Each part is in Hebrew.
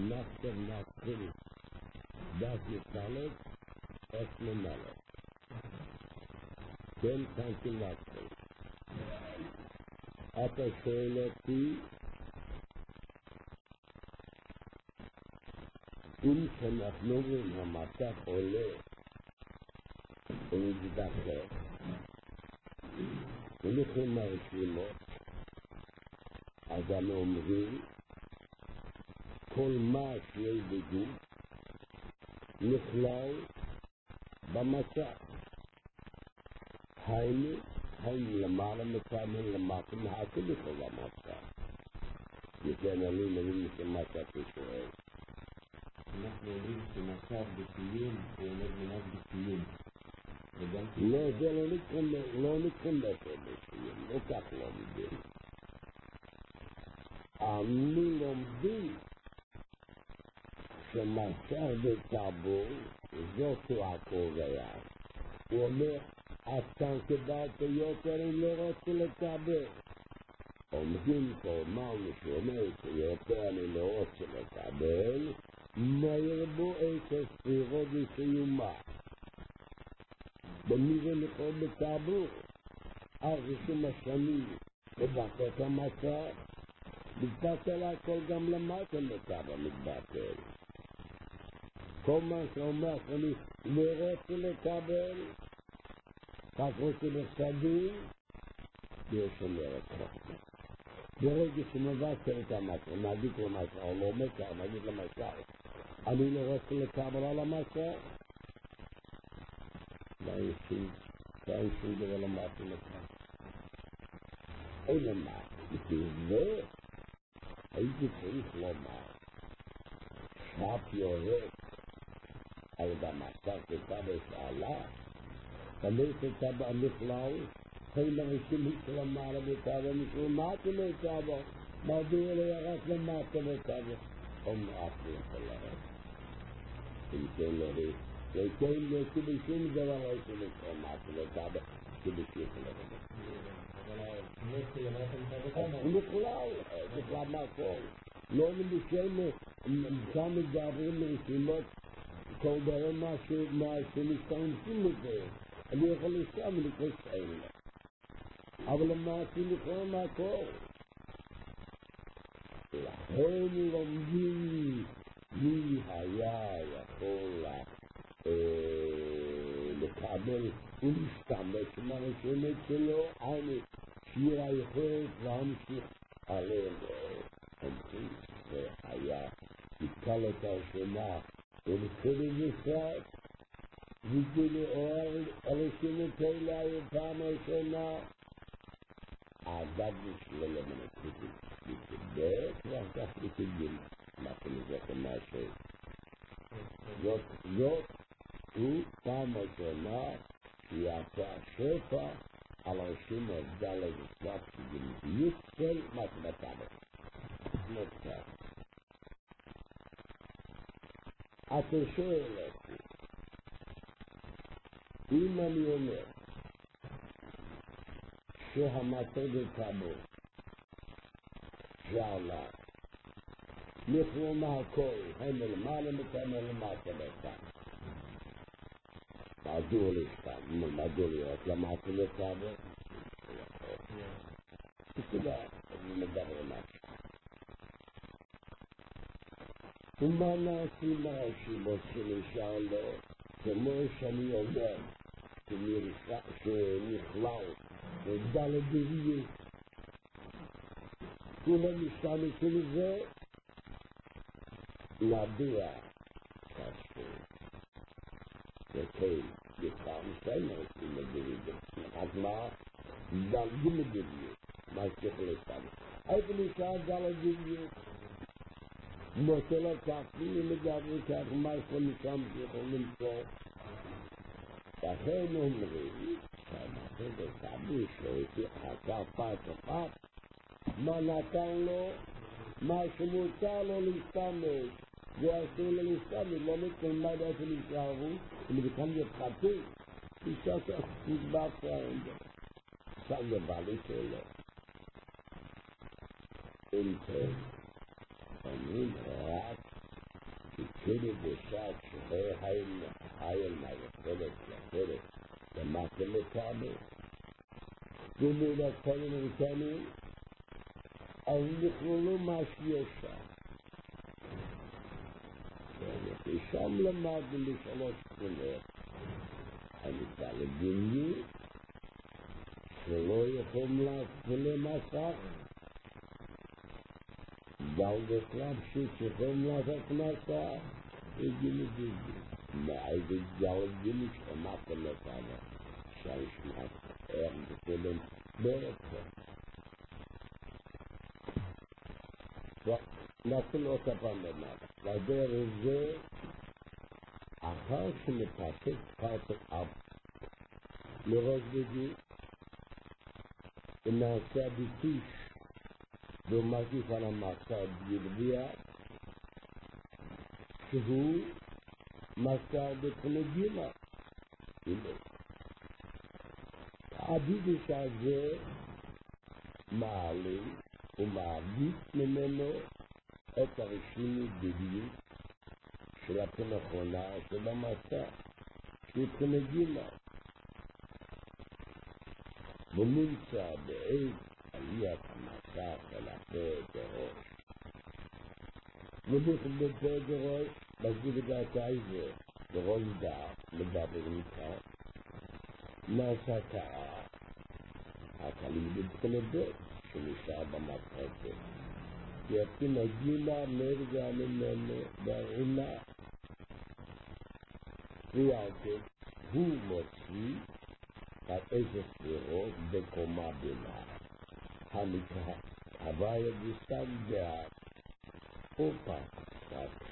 נחתר נתחיל דף יצלת אס ממלך. כן, כאן נתחיל. אתה שואל אותי אם שאנחנו רואים המתח עולה ומתדחק ולכן מרשימות, אז אנו אומרים כל מה שיש בגוף נכלל במצח. היינו למעלה מכאן למטה מהכל לכל המצח. לכן אני מבין שמה שאתה שואל. אנחנו אומרים שמצב בקיום הוא עומד מנהג בקיום. לא, זה לא נתכנס בקיום, לא כך לא מבין. אני לומדים שמצב בטבור זאת הוא הקובע. הוא אומר, אז כאן קיבלת יותר אם לא רוצה לטבר. עומדים פה אמרנו שאומר שיותר אני לא רוצה לקבל, מה ירבו את הספירות וסיומה. במי זה נכון בטבור? אז יש משנים לבטא את המצב, מתבטל הכל גם למטה לטבר מתבטל. כל מה שאומר שאני לא רוצה לקבל, רק רוצה לסדים, יש אומרת חוכמה. ברגע שמבטל את המצב, נגיד למשל, או לא מקר, נגיד למשל, אני לא רוצה לקבל על המצב, אין שום דבר למטה לקבל. אין למטה, זה הייתי צריך לומר, שף יורד על המצב כתב שעלה, תמיד כתב המכלל, הם אנשים שלמעלה בטבע, משלמטה בטבע, מדוע לא ירד למטה בטבע? הם אף לא לרד. אם כן לרד, וכן לא שבשום דבר לא שלמטה בטבע, שבשום לרד. מכלל, בכלל מהכל. לא מבשם, שם מדברים מרשימות, כל דבר מה שמשתמשים לזה. אני יכול לשם לקרוא שאלה. אבל למעשה לכלל מהכל. לכן לומדים מי היה יכול לקבל ולהשתמש מהרשימות שלו, שיהיה היכולת להמשיך עליהם. אומרים שהיה התקל את הרשימה ולכן בפרט וכאילו הרשימות האלה היו פעם ראשונה העבד נשאלה למנתיקים מתבט ואחר כך מתגים אנחנו נזכר משהו זאת הוא פעם ראשונה שיעשה שפע על הרשימה דל וסלאפ שגמתיות של מתמטמת נוצר אתה שואל אותי אם אני אומר שהמצב בטבור שעלה נכלו מהכל הם למעלה מכאן למטה בטבור מדוע לשכם? מדוע להיות למטה בטבור? תודה, אני מדבר משהו ומה נעשים מהרשימות שנשאר לו כמו שאני אומר שנכלל ודל דביות כולם משתמשים לזה נביע קשור וכן בכלל משתמשים לדביות אז מה? דלגים לדביות מה שצריך להשתמש איפה נשאר דל דביות מוצא לקחתי לגבי כך מה שמשם שיכול למצוא לכן אומרים שהמצב בטבור שהייתי חצה פעם מה נתן לו מה שמותר לו להשתמש ואסור לו להשתמש לא מתלמד איפה נשארו אם בכלל יתחתים אישה שנשבע פעם שם לבא לי שלו אם כן אומרים רק שכאלה בשעת שחרר חייל מהיכולת לאחרת למטה לטעמו. ומלכן אמריקנים, אז נכללו מה שיש שם. ושם למדנו לשלוש תכונות. הניסה לגינוי, שלא יכולים להפעיל מסך, גל ושלב שיכולים לעשות מסך, וגינוי וגינוי. מאיזה גל גינוי שמעת לתענה, שהשמעת בכולם בעצם. נתחיל עוד הפעם למעלה. לדרך זה, אחר שמפשט פרטק אף לראש בגי, ונעשה ביטוש ומקיף על המסע בגרביע, שהוא מסע בפלגימה. הביטוש הזה מעלים ומעדיף ממנו את הרשמיות בדיוק של הפנכונה של המסע, של פנגימה. ונמצא בעת עליית המסע של הפרק הראש. ובפרק הראש, בזיו דעת העבר, בראש דעת, מדבר מכאן, נעשה קעה, הקלים בפנדות, שנשאר במטרפת. כי נגילה מרגע ממנו בעינה. ויעקב הוא מוציא את איזה ספירות בקומה בינה. הנקרא הוויה גוסק דעת אופה קצת.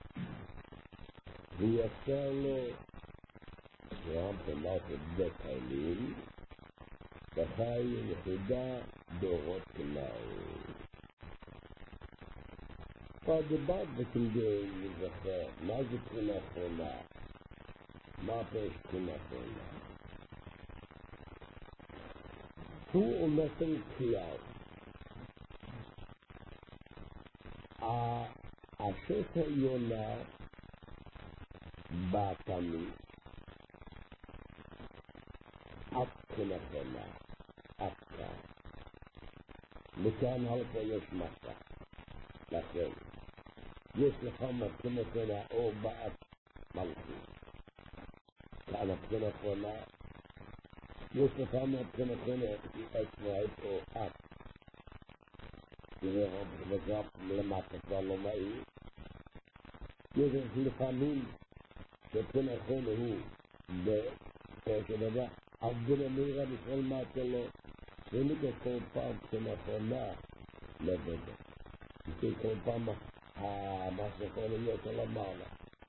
ויצר לו גם פנת את דקלים וחי יחידה דורות כנעו. פרדבט וכנגל לזכר, מה זה תכונה חולה? מה פרש תכונה חולה? הוא הולך עם כלל. השת העליונה בתמיד, אף תכונה חולה, אף כאן. מכאן הלכה יש מסע. לכן, יש לך מבחינה חולה או בעת מלכות. כאן הבחינה חולה, יש לך מבחינה חולה עצמאית או את. תראה, וגם למטה כבר לא מעיר. יש לפעמים שבחינה חולה הוא כדבר, עבדו למהירה בכל מטה לו, ולגבי כל פעם בחינה חולה לבדה. כי כל פעם המסכון להיות על המעלה.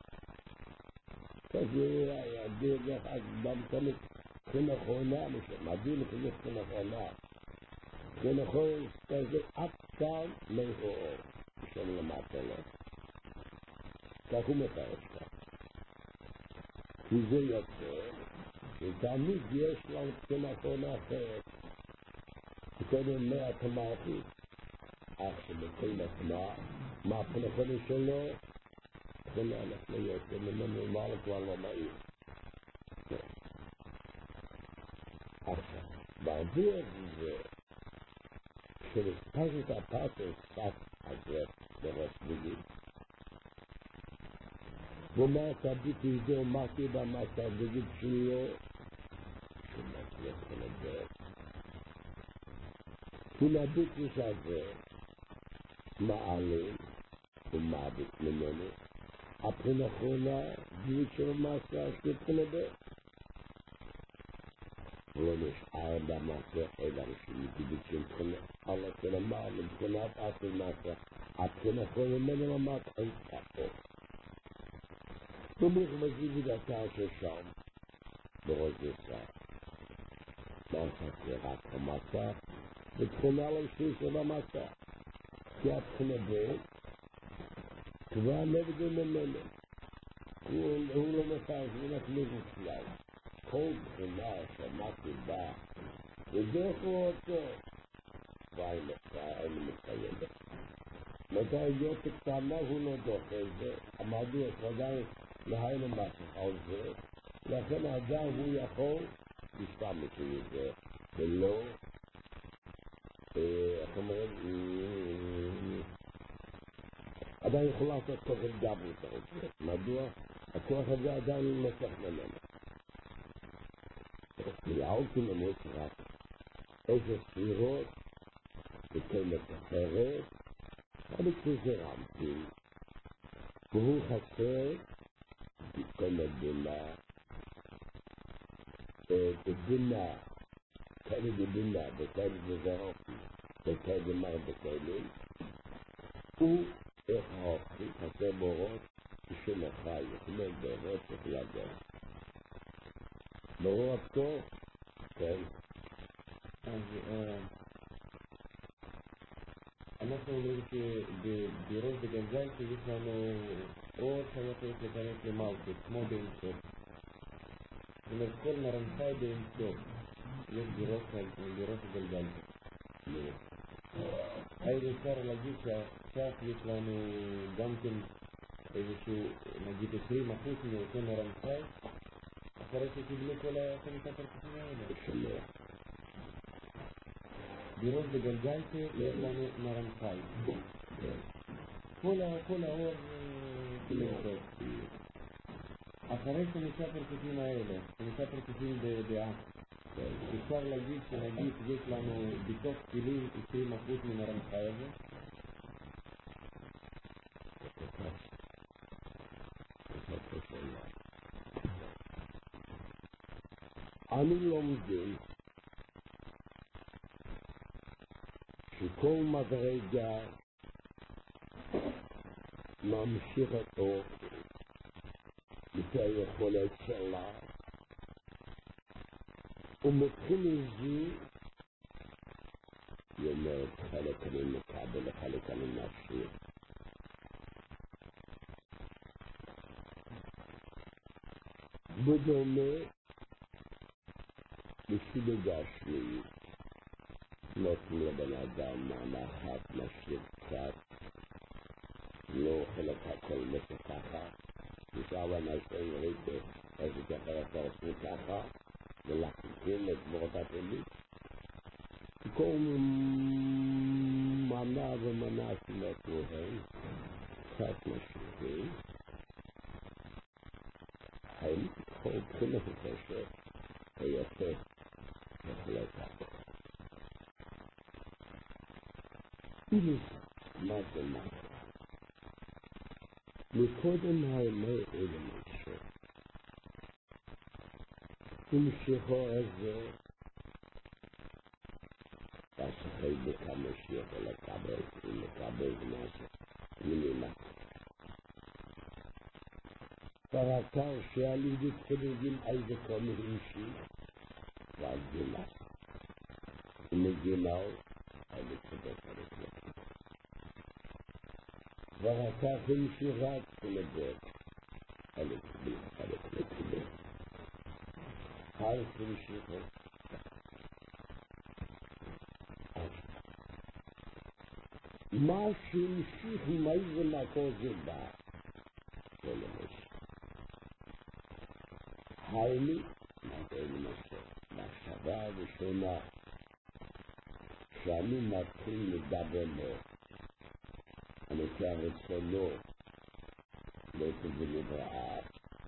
כזה הדיר לך אדם כמית כנכונה, מדהים כזה כנכונה. כנכון כזה עד כאן לאור של למטה לו. כך הוא מפרש כאן. כי זה יוצא, ותמיד יש לנו כנכונה אחרת. קודם מעט המערכית. אך שבכל עצמה, מה הפנכונה שלו, זה אנחנו יוצא ממנו מעלה כבר לא מעיר. עכשיו, בעבור זה, כשנספשת הפרטר קצת הזה בראש בגי, ומעשה ביטי זה ומעתי במעשה בגי שלו, שמצליח לדבר. ולביטוש הזה, מעלים ומעדיף ממנו, הפנכונה דמות של מסע שפנדות. ולא נשאר במסע אלא שמתיבות של פנכונה, על הפנמה לבחינת אסל מסע, הפנכונה ממנו ממש אין כפות. תומך מזיב דעתה ששם, בראש יצא. מסע שרק המסע, ותכונה למשיך של המסע. כי הבחינה בו, כבר נבדל ממנו. הוא לא מפרש, הוא נתמיד בכלל. כל בחינה שמעתי בה, ודרכו אותו, כבר אין מתקיימת. מדרגות קטנה הוא לא דוחה את זה, המדוע עדיין להיינו משהו על זה, לכן האדם הוא יכול להשתמש מזה, ולא, איך אומרים, עדיין יכול לעשות כוח גברות על זה, מדוע? הכוח הזה עדיין לא צריך ממנו. להולכים למות רק איזה ספירות, וכמת אחרת, אבל כזה רמתי, והוא חסר בכמת בינה, בבינה, כאלה בבינה, בכאלה בזרופי, בכאלה במר בכאלים, הוא איך האופי, חסר בורות, בשום החי, יכולים בורות שכלגר. ברור הפתור? כן. אז אנחנו אומרים שבראש בגלגל שיש לנו אור שהיה צריך להיכנס למלכות, כמו באינסוף. זאת אומרת, כל מרמחי באינסוף יש בראש הגלגל. האם אפשר להגיד שעכשיו יש לנו גם כן איזשהו, נגיד 20% מאותו מרמחי, אחרי שקיבלו כל החמישה פרצופים האלה. בראש בגלגלתי יש לנו מרמחי. כל האור באינסוף. אחרי חמישה פרצופים האלה, חמישה פרצופים באף, אפשר להגיד שנגיד יש לנו בתוך כלים 20% מן הרמחי הזה? אני לומדים שכל מדרגה ממשיך אותו לפי היכולת שלה, ומתחיל לזה, היא אומרת, חלק אני מקבל, חלק אני משאיר. בדומה לסוג גשמי, נותנים לבן אדם מנה אחת, משאיר קצת, לא אוכל את הכל ככה, נשאר לאנשים ראיתי איזה ככה אתה עושה ככה, ולחכים לשבור את הפעילות. כל מנה ומנה שנתנו הם, קצת משאירים, הם הולכים את הקשר, היפה, בהחלט ככה. מה זה מה? מקודם האמת אלה משהו. המשכו הזה, תשחי בכמה שיכול לקבל, אם לקבל משהו, מלימה. פרקר שעלידית כנגים איזה כל מהמשיך, ואז גילה. ומגילה, אני צודק על זה. ורקח המשיכת כנגות, אני צודק על זה. הלך המשיכות. מה שהמשיך עם איזה מקור זה בא, זה למשל. היילי, מה זה למשל? מחשבה ראשונה, שאני מתחיל לדבר לו, אני כרצונו, לא תביא לברעה,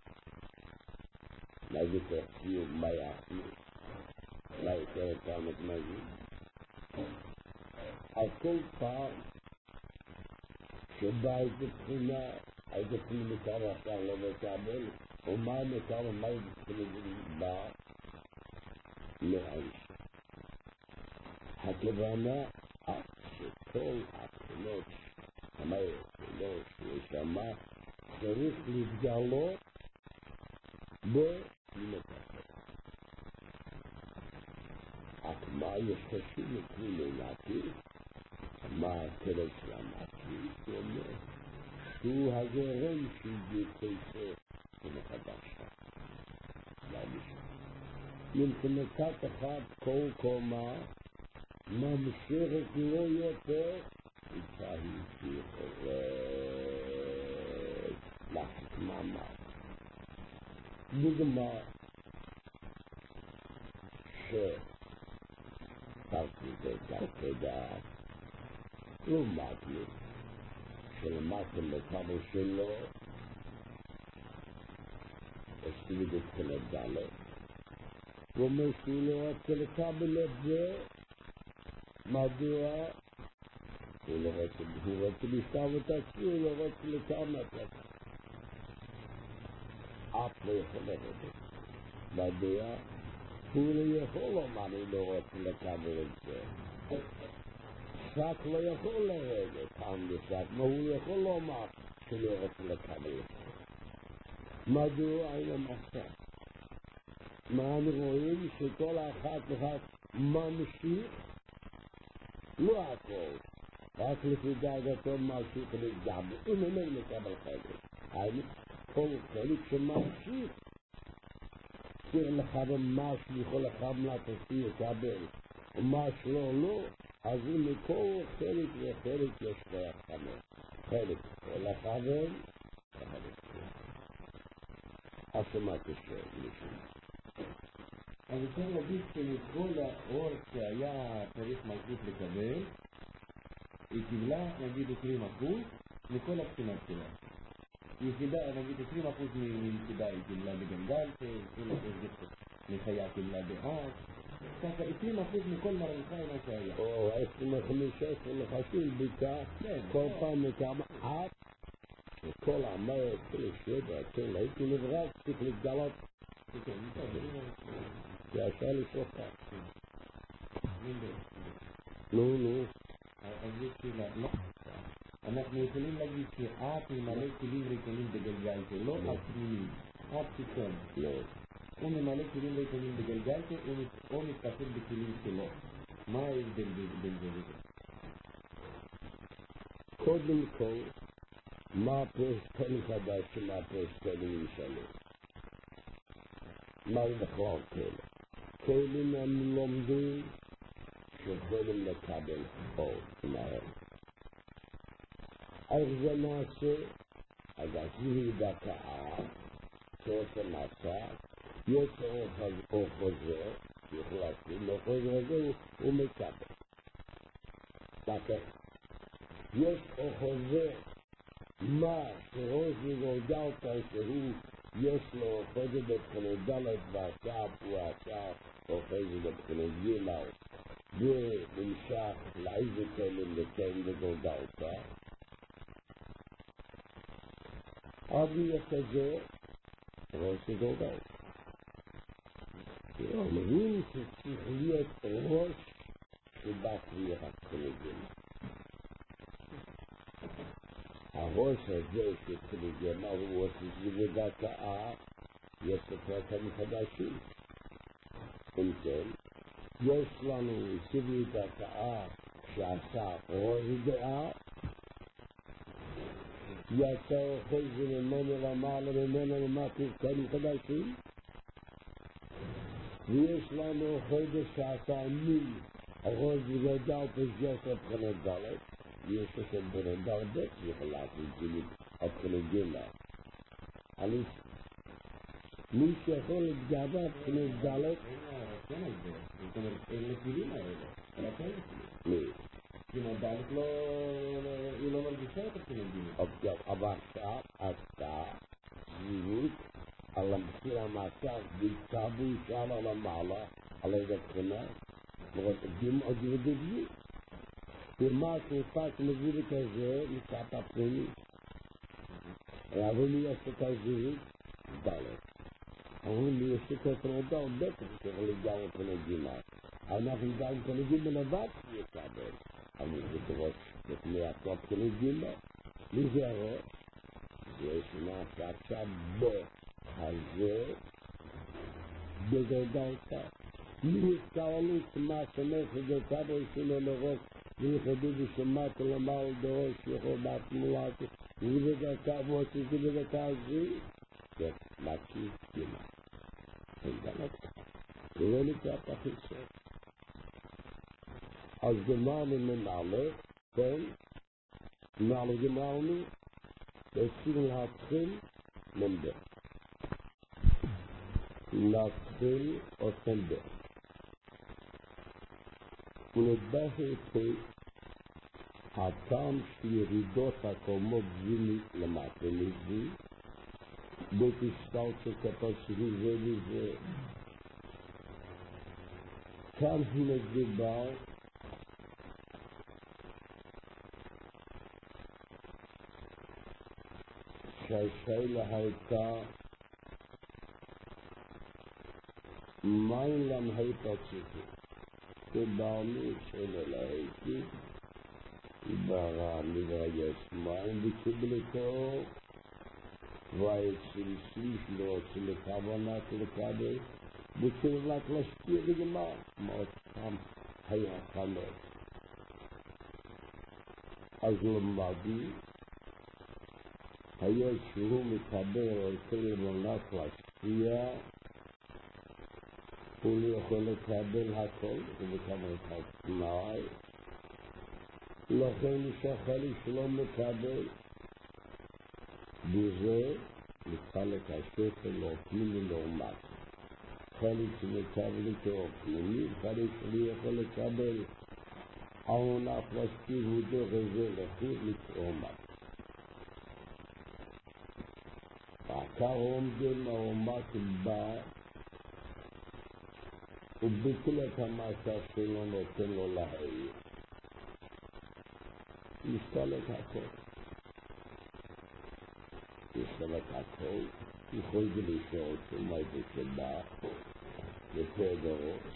מה זה תחשיר, מה יחשיר, מה יותר כמה זמנים. על כל פעם שבא איזה בחינה, איזה בחינה מקבל עכשיו לא מקבל, ומה מקבל, מה איזה בחינה בא, לאיש. הכוונה, שכל הבחינות, המאירות, נשמה, צריך להתגלות בו למטפל. אך מה יש חשוב לכלי לנעתי? מה הכלב של הנעתי? הוא אומר, שהוא הגרם של יתייסר ומחדש. מבחינתת אחד כל קומה ממשיכת לא יותר איתה היא שיכולה להחזיק מעמד. דוגמה שפרתי בקרקי דעת, לעומת לי, שלמדתם בטאבל שלו, עשיתי בתחילת ד' הוא אומר שהוא לא רוצה לקבל את זה, מדוע? הוא רוצה לשתב את עצמי, הוא לא רוצה לקבל את זה. אף לא יכול לרדת. מדוע? הוא לא יכול לומר, אני לא רוצה לקבל את זה. שק לא יכול לרדת, פעם בשק, מה הוא יכול לומר שלא רוצה לקבל את זה? מדוע? אין המחשב. מה אני רואים? שכל אחד ממשיך, לא הכל, רק לפי דעתו ממשיך לגמרי, אם הוא לא מקבל חלק. כל חלק שממשיך, צריך לך ממש לכל אחד מהתפי יקבל, ומה שלא לא, אז אם לכל חלק וחלק יש ריח חמור. חלק לחבר, חלק. אז מה קשה לשם? אני רוצה להגיד שמכל האור שהיה צריך מלכות לקבל, היא קיבלה נגיד 20% מכל הבחינות שלה. יחידה, נגיד 20% מיחידה היא קיבלה בגנגלתה, 20% מחיה קיבלה באף, ככה 20% מכל מרנחה מה שהיה. או 25 לחשים ביקה, כל פעם מכמה אף, וכל המאה, כל השבע, כל הייתי נברק, צריך להתגלות. זה עשה לסופה. נו. אז יש שאלה, לא. אנחנו יכולים להגיד שאת ממלא כלים ריקונים בגלגלתה, לא הפנימי, את חיצון. לא. הוא ממלא כלים ריקונים בגלגלתה, או מתפסק בכלים שלו. מה ההבדל בין זה וזה? קודם כל, מה הפרסטלים חדש ומה הפרסטלים שלו? מה בכלל כאלה? כלים הם לומדים שיכולים לקבל חול מהר. איך זה נעשה? אז עשיתי דקה, שעושה מסע, יש או חוזר, יחלטתי, לא חוזר הזה הוא מקבל. דקה. יש או חוזר, מה שראש מגולגלתה שהוא יש לו חוזר בבחינת ד' ועכשיו הוא עשה או חוזר בבחינת ג' ונמשך לאיזה כלים לכלים בגולגלתה. אז יש את זה ראש מגולגלתה. אומרים שצריך להיות ראש שבקריאה הקולגים. הראש הזה שקולגים הוא עושה בדקה, יש לפרטים חדשים. אם כן, יש לנו סביב דקה שעשה ראש דעה, יצא חוזר ממנו למעלה ממנו למטה פרטים חדשים, ויש לנו חודש שעשה מין הראש וגדל פסגס הבחנת ד' יש לכם בנדל ב' יכול לעשות גילית הבחנת גילה. אז מי שיכול להתגבר הבחנת ד' כן על זה, זאת אומרת, אלה כלים האלה, אלא כן מי? בחינת ד' היא לא מרגישה את הבחינת גילה. אבל עכשיו עשתה זירות על המחיר המצב והתקרבו שם על המעלה, על איזה בחינה, ורוצים עוד ידידי. ומה שהופך מזירת הזה מצאת הפנימי. אבל לי יש את הזירות, דלת. אבל לי יש את התרודה, בטח שצריך לגמרי פנגימה. אנחנו גם פנגימה לבד שיקבל. אני בטוח לפני הכל פנגימה. מי זה הראש? יש מה שעכשיו הזה בגדלתה. מי הסתעלות מה שמחת בטבל שלו לראש ויחדו בשמעת למעל דראש יכול בהתמולת ובדקה ועושה בדקה הזו זה מקי גימה. הגדלתה. ולא לקראת החיסון. אז גמרנו מנהלך, כן, אנחנו גמרנו, רוצים להתחיל למדע. להתחיל אותם דה. ולדבר היטב, הטעם של ירידות הקומות זיני למטה לזה, בתשתל שכפסו זה לזה. כאן מדובר שהשאלה הייתה מים למהיפה ציפו. שבאנו שאלה להיפי, ברם לבייס מים וקיבלתו, ויציל סליש לא רוצה לכוונת לקבל, וקרלת להשפיע לגמר, מאותם היה חנות. אז למדי, היה שהוא מקבל על כלמונת להשפיע, הוא לא יכול לקבל הכל, ובכמה אחד תנאי. לכן שחלי שלא מקבל, בזה מתחלק השפל לא פנימי נורמט. חלי שמקבל איתו פנימי, חלי שלא יכול לקבל, העונה פלסטין הוא דרך זה לחיר מתאומת. העקר עומדים העומת בא, וביטל את המעשה שלו נותן לו להעיר. מסתלק הכל. מסתלק הכל, יכול לשאול אותו מה זה שבא, לפי דרוש,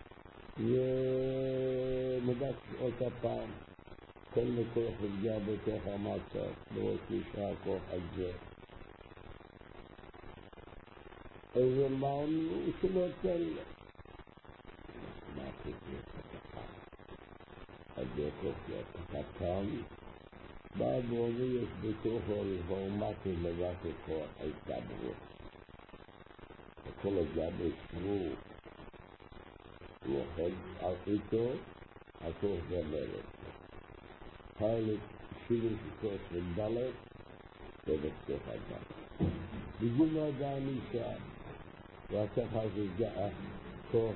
ומדק אותה פעם, כל מקור חלגה בתוך המצב, בראש נשאר כוח הזה. איזה מענו שלא תן לו. מה תקריא את הפעם? אז יקוף את הפעם, בא ואומר יש בתוכו רפורמטי לבק את כוח הייתה בראש. הכל הזה בסרו, הוא אוכל על איתו, הכוח גמרת. חלק שירי שכוח ודלת, ובכתוך אדם. בגין אדם אישה, ואתה חזגה כוח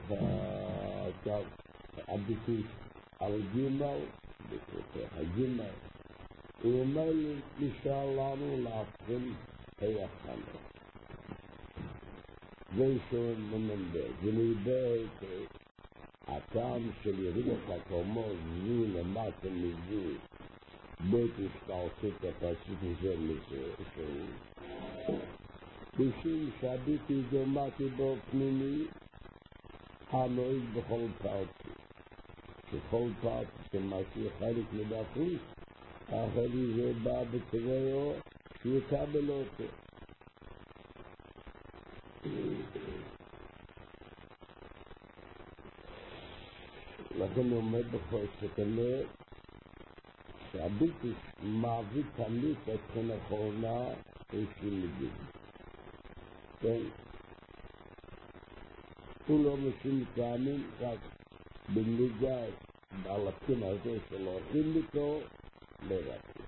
הביטוש על גימל, בכתוך הגימל, הוא אומר נשאר לנו להפכים היחד. זה שהוא מנבא, ונבא את הטעם של ירידת הקומות זו למטה מזו, בית השתלשת הפסוק הזה לזה, בשביל שהביטי דומתי בו פנימי, הנוהג בכל פרטי. שכל פרטי שמשהו חלק מבחוץ, החלי זה בא בטבעו שיקבל אותו. לכן עומד בכל שכנראה שהביטי מעביר תמיד את האחרונה של לגיל. כן? הוא לא משום טעמים רק בנהיגה על הפתימה הזה שלו, אם איתו, לרקי.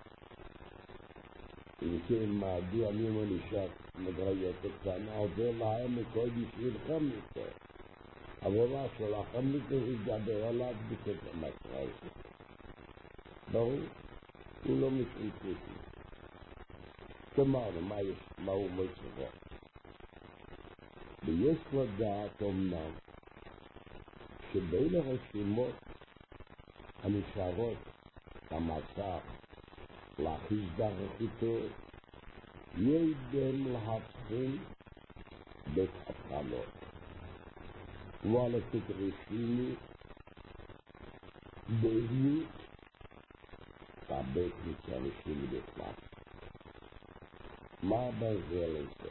אם כן, מדוע אני מנישת מגריות הקטנה, עובר להם מכל בשבילכם איתו. עבורה שלכם איתו ידבר עליו בקטע המטרה. ברור? הוא לא משום טעמים. כלומר, מה הוא מצבו? ויש לדעת אומנם שבין הרשימות הנשארות במצב להכיס דרך איתו, ידם להבחין בית הבחנות. ועל התדרישיני בהיות הבית מתאנשים בכלל. מה בזה לזה?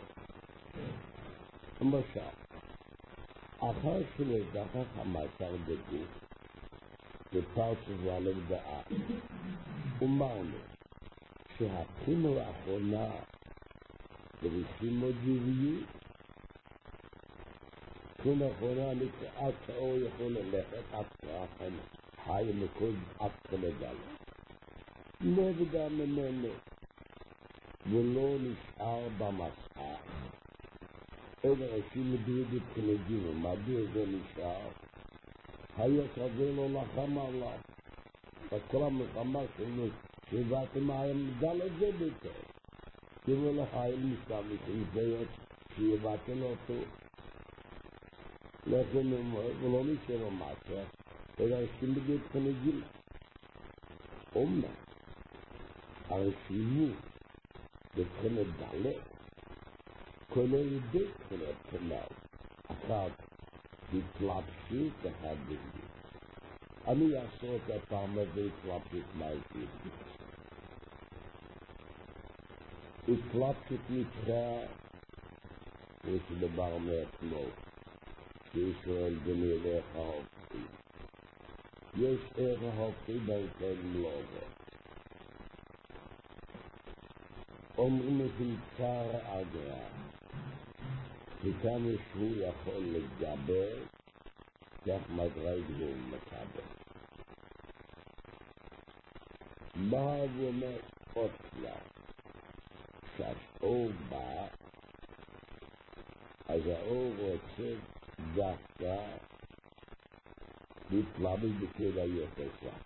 למשל, אחר שלדחך המצר בגוף, בפרצו ועלב דעה, אמרנו שהבחינה האחרונה ברשימו ג'יביות, הבחינה האחרונה נקראת שאור יכול ללכת עד כרחם, חי מקוד עד כלגל. נבדה ממנו, ולא נשאר במסעה. אלא אשים מדויד בבחינתנו, מדוע זה נשאר? היה כזה לא לחם עליו. בכל המלחמה שלנו, שבאתם העמדה לזה ביותר. כאילו לחייל מסתמך, עם זה שיבאתם אותו. לכן הוא לא נשאר המסע, אלא אשים מדויד בבחינתנו. אומנם, הרשימו בבחינת דלת, כולל בבחינת כנל, אחת התלבשות אחד בגלל. אני אעשו את הפעם הזה התלבשות מהיתי. התלבשות נקרא, ושדבר מאתמול, שישראל בנראה ההופכי. יש ערך ההופכי בהיכן מלובו. אומרים את עיקר האגרה, וכמה שהוא יכול לדבר, כך מדרג הוא מקבל. מה הוא אומר עוד לה? שהאור בא, אז האור רוצה דווקא להתלבש בצד היותר סך.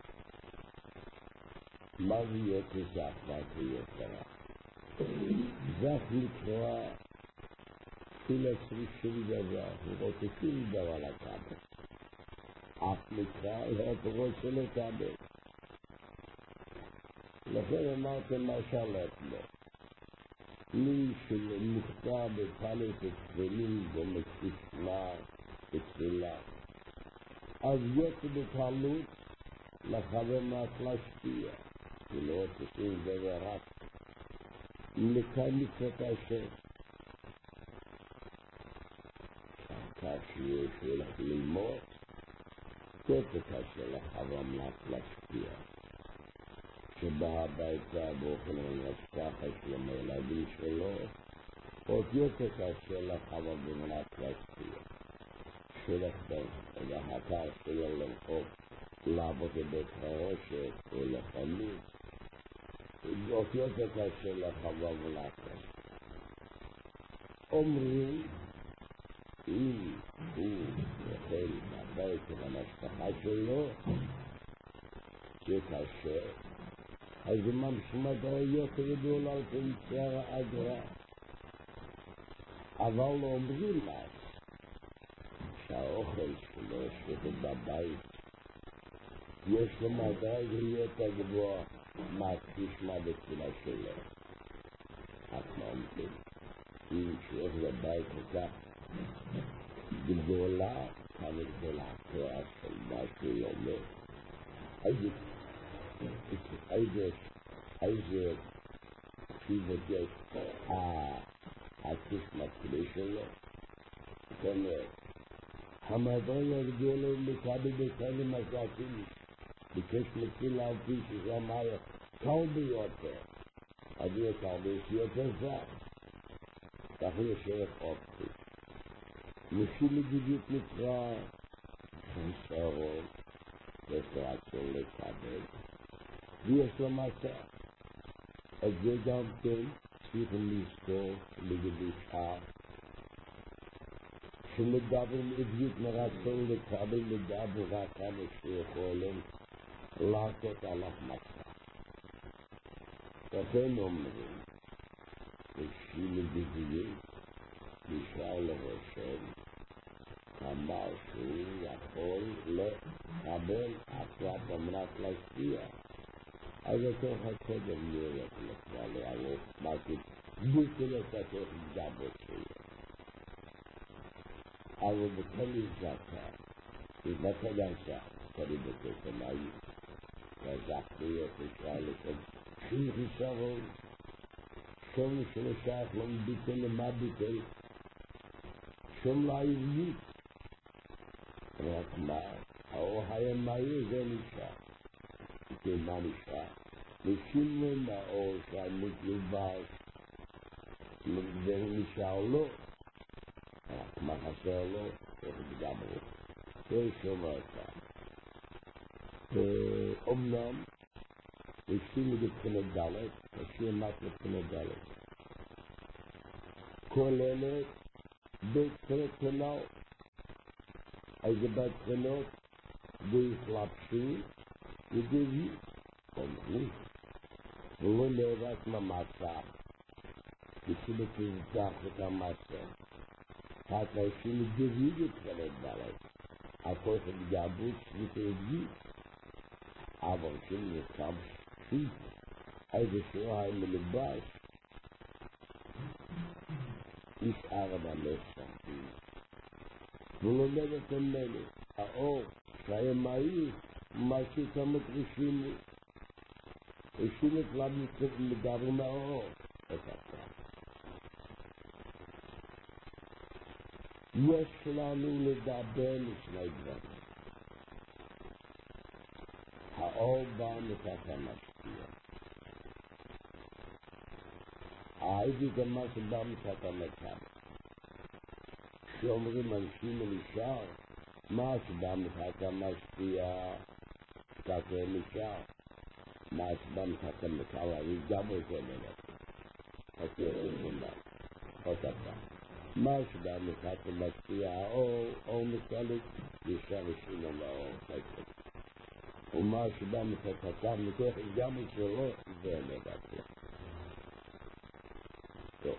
מה זה יותר סך? מה זה יותר סך? זך נקרא תפילת שום דבר, הוא רוצה שום דבר לקבל. אף נקרא, הוא רוצה לקבל. לכן אמרתם מה שלט לו. מי שמוכתר בפלט התפלים ומתפלה בתפילה, אז יוצא בקלות לחבר להשפיע, ולא רוצה שום דבר רק. לקיים קצת השם. כך שיש הולך ללמוד, קצת קשה לחבם להשפיע. שבא הביתה באופן המשפחה של המילדים שלו, עוד יותר קשה לחבם להשפיע. שולח בהחלטה שלו לרחוב, לעבוד בבית חרושת או לחנות, עוד יותר קשה לחבם להשפיע. אומרים, אם הוא יחל בבית של המשפחה שלו, זה קשה, אז זה משמעות יותר גדולה על כנצר האגרה. אבל לא אומרים לך שהאוכל שלו שכת בבית יש לו מדרג יותר גבוה מהתשמע בתפילה שלו. אך מה אומרים? אם שיש בבית כל גדולה, כאן גדולה התורה של משהו לומד. איזה תפיבות יש התשמע תפילה שלו. זאת אומרת, המדרג הגדולה מקבל בכאלה מזעקים, ביקש מתפילה על פי שזה אמר קל ביותר. אז יהיה קל ביותר זר. ככה יש ערך אופי. לפי מדיניות נקרא חסרון, יש רצון לקבל, ויש לו מסע. אז זה גם כן צריכים לזכור לגבישה, שמדברים עברית מרצון לקבל, מדבר רק כמה שיכולים לעשות עליו מסע. לכן אומרים, לפי מדיניות, נשאר לראשון, אמר שהוא יכול לקבל עכשיו במנת להשפיע. אז לתוך הקודם נראית לכלל לעלות, משהו בלתי לתתוך דבות שלו. אבל בכל הזדקה, הזדקה דרשה, קודם בתוך המים, והזכריות נשאר לכם, שום חיסרון, שום שלשך לא ביטל למה ביטל, שום לא עברית. רק מה, האור היה מהיר זה נשאר. זה מה נשאר? ושימו מהאור שהמתלבש, זה נשאר לו. רק מה חסר לו? איך תדברו. זה שום אותה. אומנם, השאיר לבחינת ד', השאיר מס לבחינת ד'. כוללת בבחינת תנאו, איזה בבחינות בהתלבשות וגבי, אומרים, ולא נאבק למסע, בשביל תזכח את המסע. השאיר לגבי בבחינת ד', הכל הגבוש ותגבי, אבל שנקב שית, איזה שואה מלבש, נשאר במסע. ולומד את המלך, האור, שהיה מהיר, מה שכמת רשימו. רשימו את לב מדבר מהאור, את הפרט. יש לנו לדבר משני דברים. האור בא מתחת המשפיע. העידי זה מה שבא מתחת המצב. שאומרים אנשים מנשאר, מה שבא מתחת המשפיע, קצת נשאר. מה שבא מתחת המצב, אני גם רוצה ללכת. אז זה אומר, עוד הפעם. מה שבא מתחת המשפיע, האור מסלק, ישר רשימו לאור חסד. ומה שבא מתחתיו מתוך גם שלו, זה לבטל. טוב.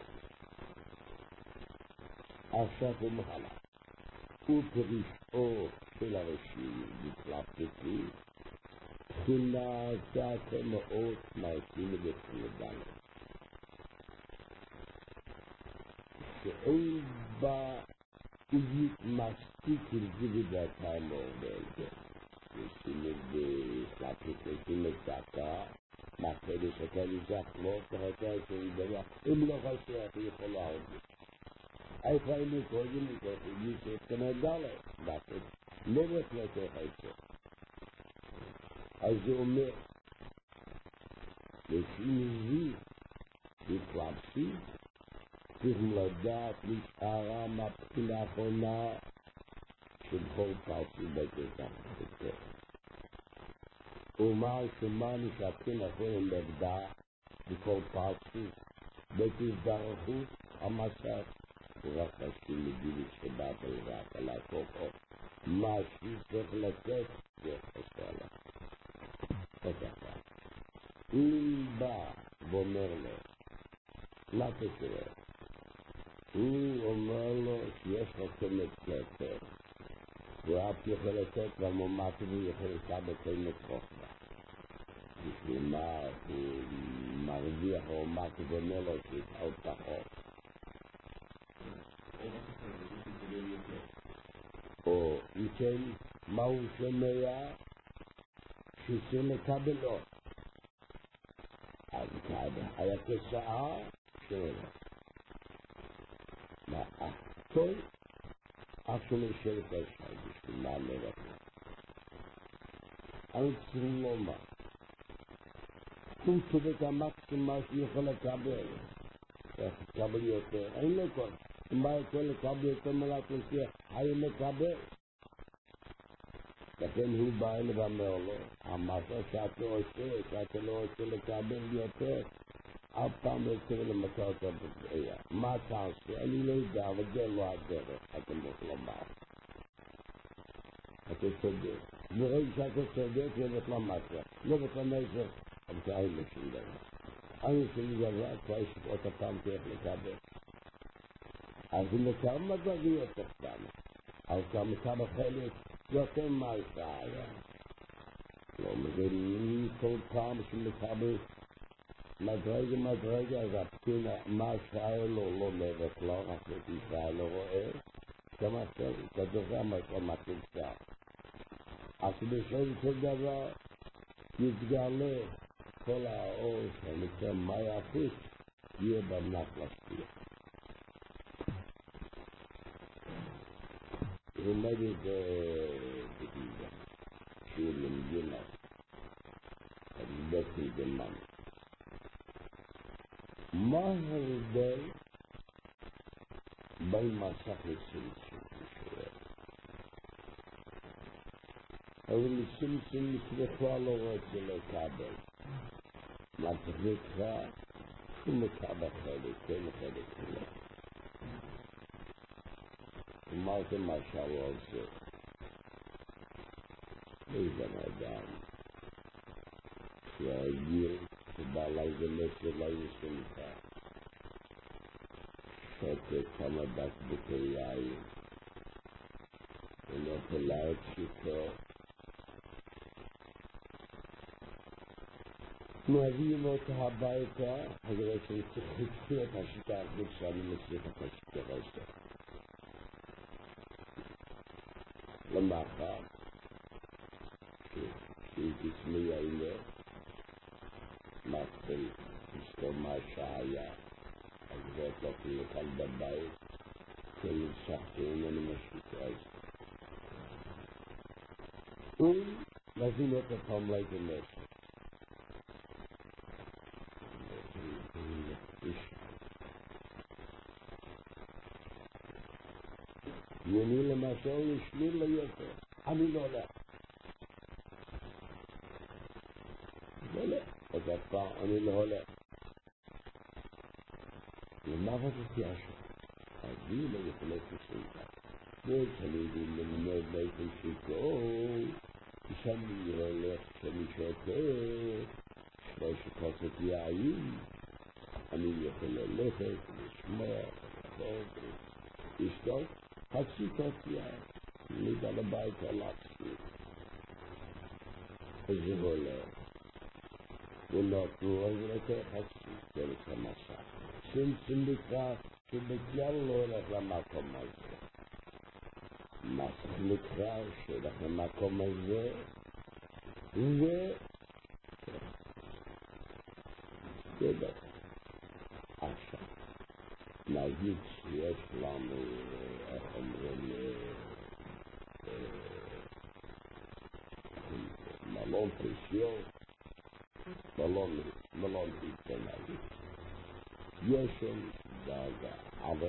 עכשיו הוא מחלה. הוא פרישאו של הרשימו בתלפתי, בחינה זעקה מאוד מעשים ובתחילדן. שאין בה איזית מספיק לזיבי דעתיים מעורבלת. ישים את דעתה, מהחדש אתה נזק לא, תרצה את זה, אם לא חסר, אתה יכול להרגיש. איפה היינו קודם מתוך איזית שתכנה דלת, דעתת, לא בהחלט חסר. אז זה אומר, לפי התלבשי, צריכים לדעת נשארה מהבחינה האחרונה של כל פרסי בית הזה. ומה שמענו שהבחינה האחרונה נבדה בכל פרסי בית הזדרכות המסך, ורק השכים לגילי שבאת ורק על הכוחו. מה שצריך לתת זה חסר לה. חסר. אם בא ואומר לו, מה תשאר? הוא אומר לו שיש חסמת כתר, ואף יכול לתת והמומת ויכול לקבל כל מקרופנה. בשביל מה הוא מרוויח או מה תגונה לו שיתאו פחות. או איתן, מה הוא שומע? שזה מקבל עוד. אז היה כשעה שאלה. מה הכל אף שלא של כשעה בשביל מה מרפא. אני צריכים לומר, הוא צודק המקסימה שיכול לקבל. לקבל יותר, אין לו כל. אם בא יכול לקבל יותר מלאת לשיח, היה מקבל. לכן הוא בא אלה ואומר לו, המסע שאתה לא רוצה לקבל יותר, אף פעם לא צריך למצוא אותו בבעיה. מה תעשה? אני לא יודע, אבל זה לא הדרך, אתם לא לומר. אתה צודק. ברגע שאתה צודק, זה לא למטה. לא בפנזר, אבל זה אין לשום דבר. אני שלי דבר, כבר יש עוד הפעם צריך לקבל. אז אם אתה מדרגי יותר פעם, אז גם אתה בחלק, יותר מה היה. לא מבינים כל פעם שמקבל מדרגה, אז הפתינה, מה שהיה לו לא נבט לו, רק ישראל לא רואה, כמה אחר, אתה דוחה מה תמצא. אז בשביל כל דבר, יתגלה כל האור שנקרא מאי אחית, יהיה במנח להשפיע. לומד את זה בגלל, שיר למגילה, אז בטי גמן. מה ההבדל בין מסך לצמצום? אבל לצמצום בכלל לא רוצה לקבל. מה צריך לקרוא? שום מקבל חלק, כן חלק לא. אמרתם מה שהוא עושה. איזה אדם שהגיל שבא לי ולסה לא ישמחה. שותה כמה בקבוקי יין ונוטלה את שיטו. מביאים אותו הביתה, אז אני צריך לקציר את השיטה הזאת שאני מצליח את השיטה הזאת. למחר, שהיא תצמי האלה, מתחיל לשתום מה שהיה, אז זה תוכלי לכאן בבית, כל שחקי ממנו משפיטה הזאת. ולהזין אותו פעם להיגנס. ואני למשל ישמיר ליותר, אני לא הולך. לא הולך, אז הפעם אני לא הולך. למה רציתי עכשיו? אני לא יכולת לשאול. וכשאני ללמוד באיפה שיקו, כשאני הולך, כשאני שותה, כשאני שכוסת יין, אני יכול ללכת, לשמוע, לשתות, חצי כוס יין, לידה לבית הלכתי. וזה הולך. ולא יותר חצי, דרך המסע. צמצום לקראת, שבכלל לא הולך למקום הזה. מסע לקראת, שהולך למקום הזה, זה עכשיו. נגיד שיש לנו, איך אומרים, מלון פנסיון, מלון איתנאי. יש שם דרגה א',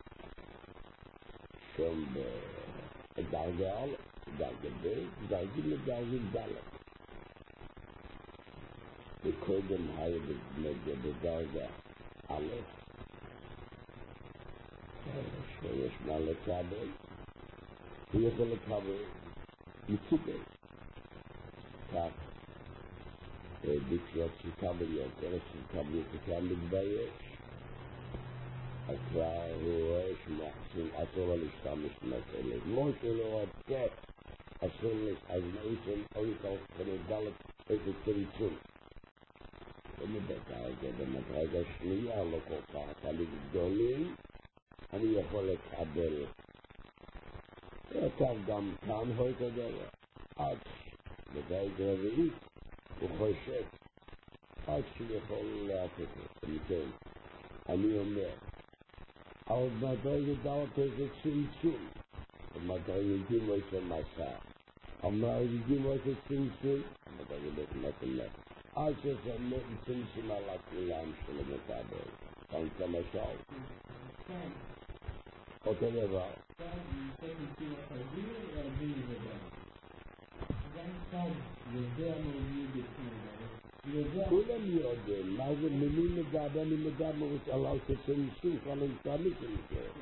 שם דרגה א', דרגה ב', דרגה ד'. וקודם היה בדרגה א', שיש מה לקבל, הוא יכול לקבל מצובל. כך, בקריאת שיקבל יותר, שיקבל יותר מתבייש, אז כבר הוא רואה שמחסים, אסור לו להשתמש מהכלב. לא שלא רוצה, אסור לו, אז מעצם אוי תלכת דלת איזה צמצום. במדרגה שנייה לא כל כך, על גדולים, אני יכול לקבל. עכשיו גם כאן הוי כדרה, עד בדרגה רביעית, הוא חושב, עד שיכול להפך. אני אומר, עוד מדרגה דלת איזה צמצום, מדרגה גימו איזה מסע, מדרגה גימו איזה צמצום, מדרגה בית עד שזה צמצום על הכולם של המקבל. כאן כמשל. אותו דבר. כולם יודעים, מה זה ממי מדבר, אני מדבר על שצמצום, על המתאמית של זה.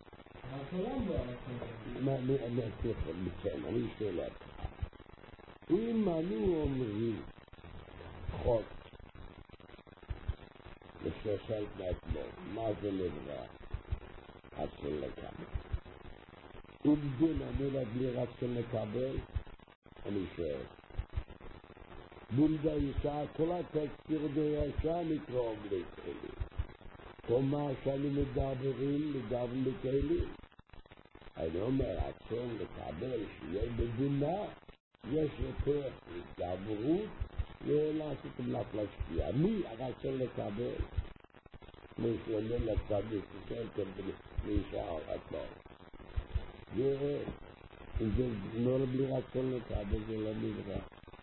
אני שואל אותך. אם אני אומרים חוק לשושלת מעצמו, מה זה נברא? רצון לקבל. ובדין אני בלי רצון לקבל, אני שואל. בולדה ישעה, כל הטקסטיר דישה נקרא בלי כלים. כל מה שאני מדברים בכלים. אני אומר, רצון לקבל שיהיה בדינה, יש יותר התגברות, ולעשות מלאך להשפיע. מי הרצון לקבל? משלם לצדיק, שכן להישאר עצמו. אם זה לא בלי רצון לקבל, זה לא נברא.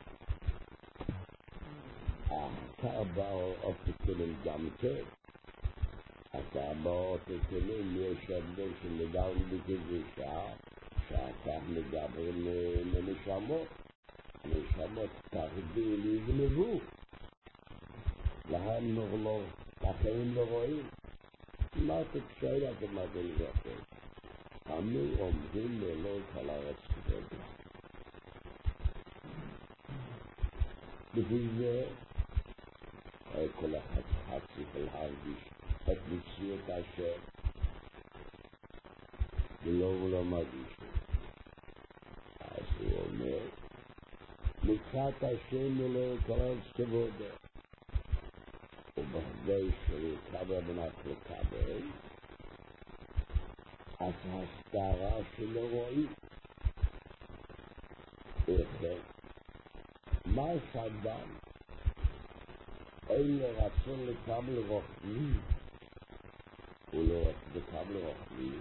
אתה אופטיקלים גם כן. אתה אופטיקלים יש הבדל של לגמרי בקדושה, שאתה מדבר לנשמות. נשמות תרדי לגנבו. להם לא, לכם לא רואים. מה תקשיי אתם מה זה לבקר? אנו עומדים לילות על הארץ כבד. לפי זה, כל אחד חצי להרגיש את מציאות השם, ולא הוא לא מרגיש. אז הוא אומר, מצאת השם אלוהי כל הארץ כבודו, ובכדי שיקבל בנת לקבל, אז הסתרה שלא רואים. וכן, מה שאדם אין לו רצון לקבל רוחני, הוא לא לקבל רוחני,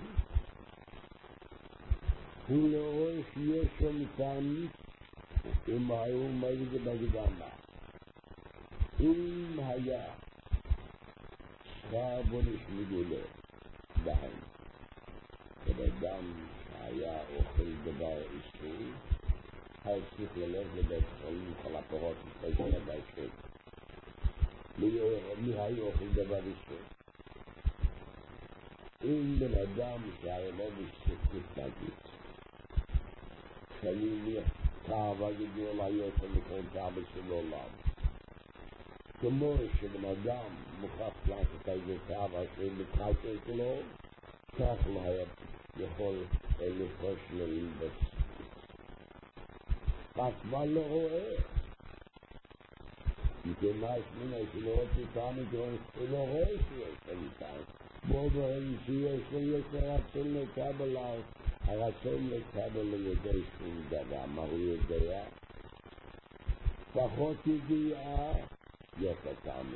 הוא לא רואה שיש לו מתענית, אם היו אומרים את זה בקדמה. אם היה שכר בונש מגולה בהם, ובאדם שהיה אוכל דבר איסור, היה צריך ללכת לבית חולים כל הפירות לפני הבית. מי היה אוכל דבר איסור? אם בן אדם שהיה לא בספק תגיד, שאני תאווה גדולה יותר מכל תאווה של עולם. כמו שבן אדם מוכרח לעשות איזה תאווה שמתחלקה שלו, כך לא היה יכול לפרוש ללבס. אז מה לא רואה? מכמה שמונה שלא רוצה תאמי כיוון שלא רואה שיש לניתן. בו ברגע שיש לו יותר רצון לקבל הרצון לקבל לידי שום דבר. מה הוא יודע? פחות ידיעה יותר תאמי.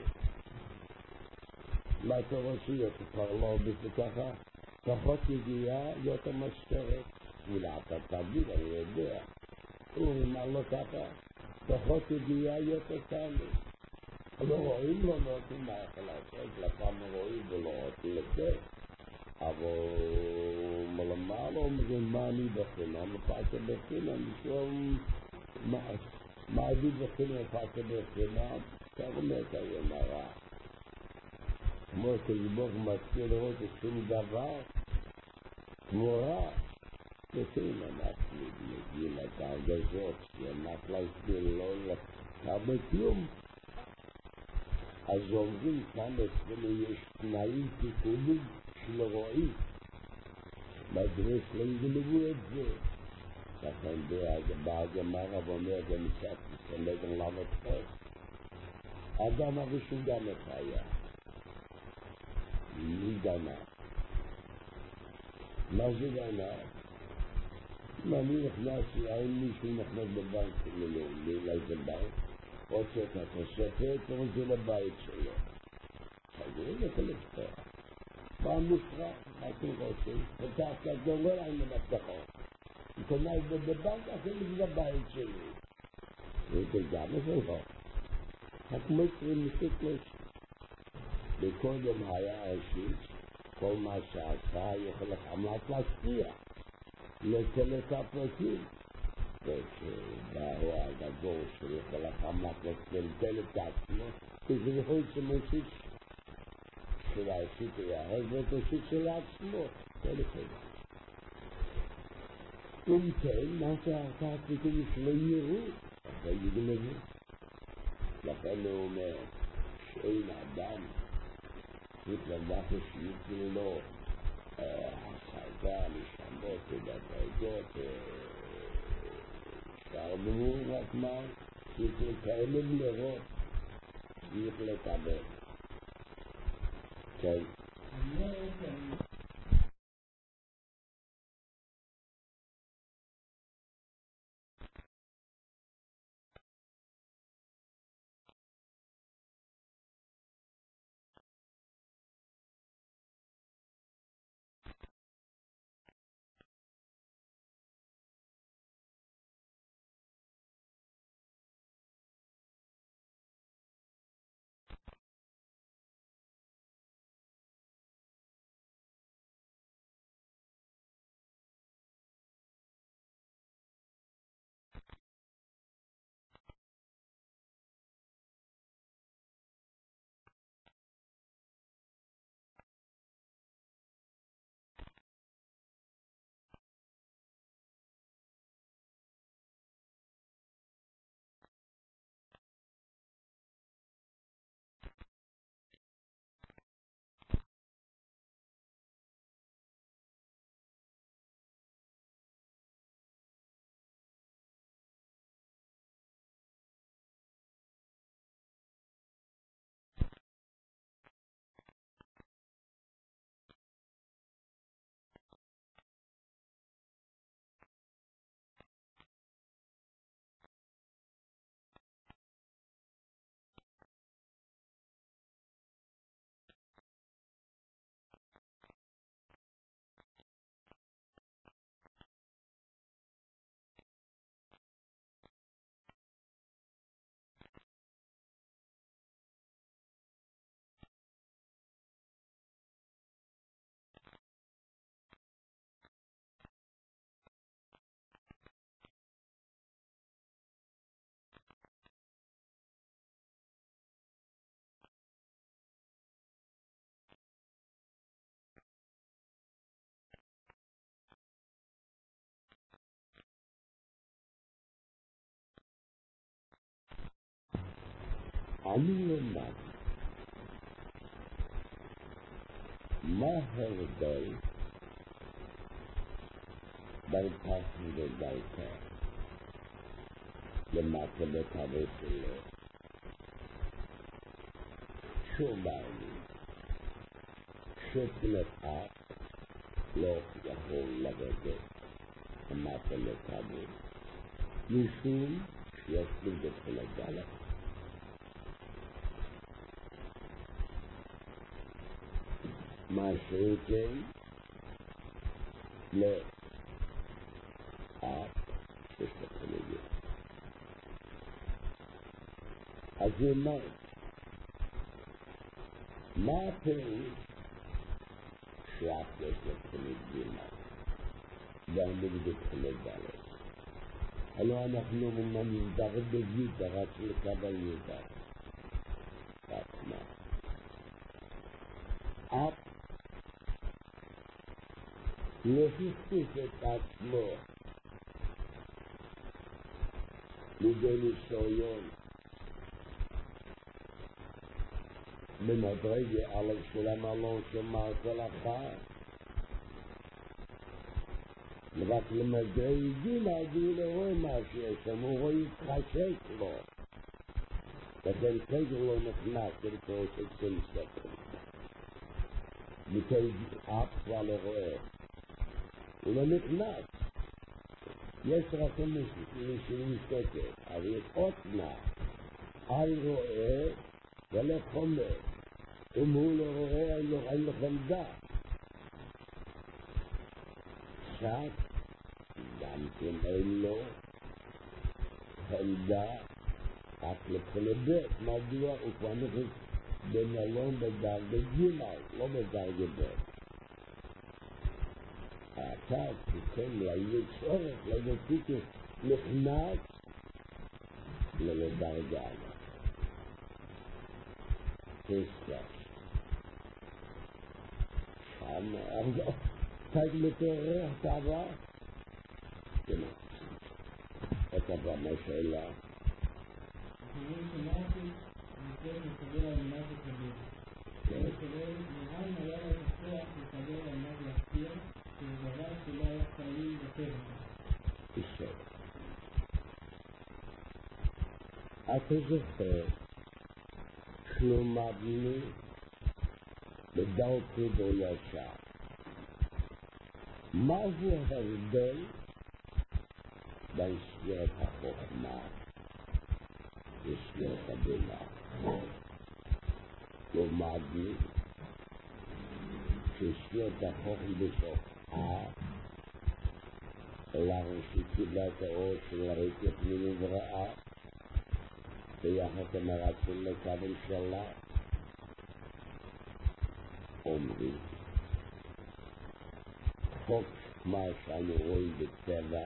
מה אתה רוצה? אתה כבר לא עובד ככה? פחות ידיעה יותר משכרת. אולי אתה תגיד, אני יודע. הוא אמר לו ככה, פחות ידיעה יותר תאמי. לא רואים לו נותנים מה יכול לעשות, לפעמים רואים ולא רוצים לזה. אבל מלמעלה אומרים מה אני בחינם, מפעתה בחינם, משום מה עדיף בחינם, מפעתה בחינם, כך אומרת היום הרע. כמו שגיבור מזכיר לראות את שום דבר, כמו רע, לפעמים אנחנו מגיעים את ההרגזות, שאנחנו להסביר לא לקבל כלום. אז אומרים כאן אצלנו יש תנאים תיקונים שלא רואים. מדרש לא יגנבו את זה. לכן בהגמרא ואומר במצוות סנהדרין ל"ח. האדם הראשון גם היה. מי גנב? מה זה גנב? אם אני נכנס, אין מישהו נכנס בבנק לאיזה בנק, רוצה את התוספת, ורוצה לבית שלו. אז הוא יכול לפתוח. מה מופרח? מה אתם רוצים? פתח את הגורל עם המפתחות. הוא קונה את זה בבנק, אפילו זה לבית שלי. וזה גם לא. הכמותרים מסתכלת. וקודם היה ראשית, כל מה שעשה יכול לחמלת להשפיע. לצלת הפרטים. ושבאו הגדול שיכול לחמלת לצלת את עצמו, וזה יכול שמוסיף של העשית היהרג ותוסיף של עצמו. זה לכם. ומכן, מה שעשה הפרטים שלא יראו, אבל יגנבו. לכן הוא אומר, שאין אדם מתלדף לשיעור שלו השגה, לשמות, לדרגות, שרבו רק מה, צריך לקיים לראות, צריך לקבל. כן. אני למד מה ההבדל בין פחד לדלתה למטה בטבע שלו. שומענו שפלפת לא יכול לרדת למטה לטבע משום שיש בזה פלגלה. מה שכן לאט יש לפלגה. אז הוא אומר, מה הפירוש שאף יש לפלגה? גם בגלל פלגלה. הלוא אנחנו נזדרד בידע, רק לקבל ידע. רק מה? אף לא הכפיף את עצמו לידי ניסיון במדרגה א' של המלון שמר כל אחר. רק למדרגים הגדול רואה מה שיש שם, הוא רואה יתחשק לו. לכן כזה לא נכנס לתוך את כל ספר. מכאן אף כבר לא רואה. הוא לא נכנס. יש רק שמסתכל, אבל יש עוד תנאי. אל רואה ולא חומר. אם הוא לא רואה, אין לו חמדה. עכשיו, גם כן אין לו חמדה רק לפלבט. מדוע הוא כבר נכנס במלון בדרגה ג', לא בדרגה ב'. עכשיו, כן, להגיד צורך, להגיד תיקי, נכנס לדרגה א'. תסתכל. שם, תג מתארך תעבר. כן. את עבר מה שאלה. אני שמעתי, אני מסתכל על מה זה קבל. אני מסתכל, נראה היה לה תפוח לקבל על מה זה להפתיע, שזה דבר שלא היה קליל בטבע. בסדר. אתה זוכר שלומדנו בדרכי בו ישר. מה זה ההבדל בין ספירת החוכמה וספירת הבינה? למדנו שספירת החוכמה בסוף לאחר שקיבלה את האור של הרקע פנימי וראה ביחד המרצון לקבל שלה אומרים חוק מה שאנו רואים בטבע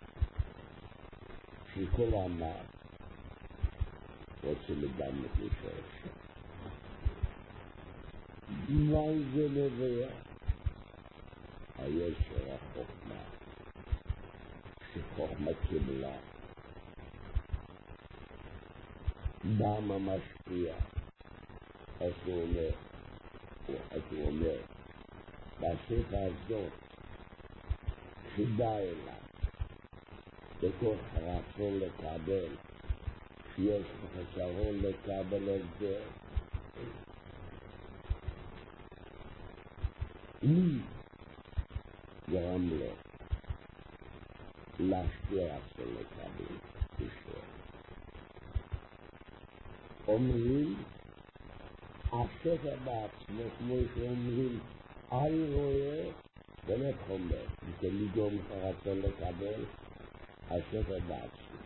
שכל עמה רוצה לגמרי לשאול מה זה נובע? הישר החוכמה שחוכמה קיבלה במה משפיע. אז הוא אומר בספר הזאת שדאי לה בתוך הרצון לקבל שיש חסרון לקבל את זה מי גרם לו להשפיע רצון לקבל בשביל אומרים הספר בעצמו כמו שאומרים אל רואה ולא חומר כשלגרום הרצון לקבל הספר בעצמו.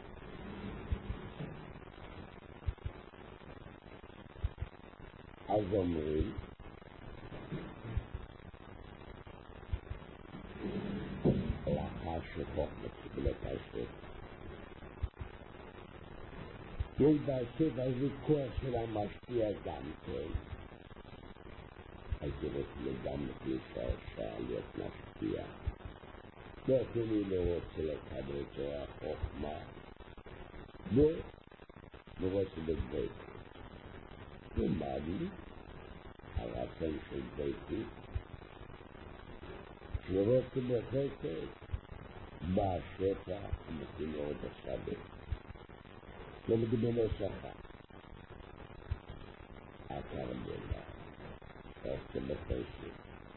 אז אומרים לאחר שחוכמה קיבל את הספר יש בספר הזה כוח של המשפיע גם כן. אז זה לגמרי שאפשר להיות משפיע. ואפילו לא רוצה לקבל את החוכמה ולא רוצה לבדוק. למדנו, הרצון של ביתי, שרוצה בחסד, בשפע המתאים מאוד השדה. לא מדבר שכר. הקרבלה, עושה בחסד.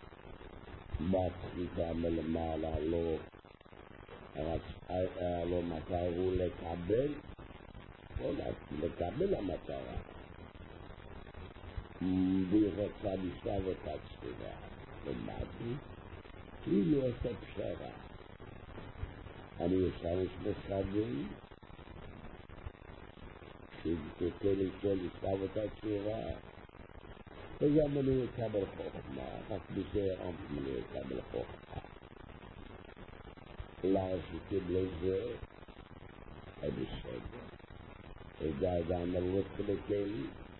בתחיתה מלמעלה לא מטרה הוא לקבל, או לקבל המטרה. והיא רוצה לשאול את הצפירה. למדנו, כאילו עושה פשרה. אני אשתמש בשדים, שתתן לשאול את הצפירה, וגם אני אקבל חוכמה, רק בזה אני אקבל חוכמה. להרשיקים לזה, בסדר. וזה אדם מלוות לכלי,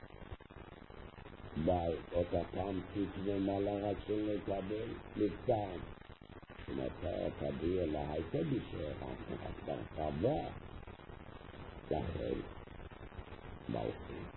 באותה פעם תתנמה לרצון לקבל, לפתן. שמתה תביא אלא הייתה בזה, רק ברחבה, לכן מלכים.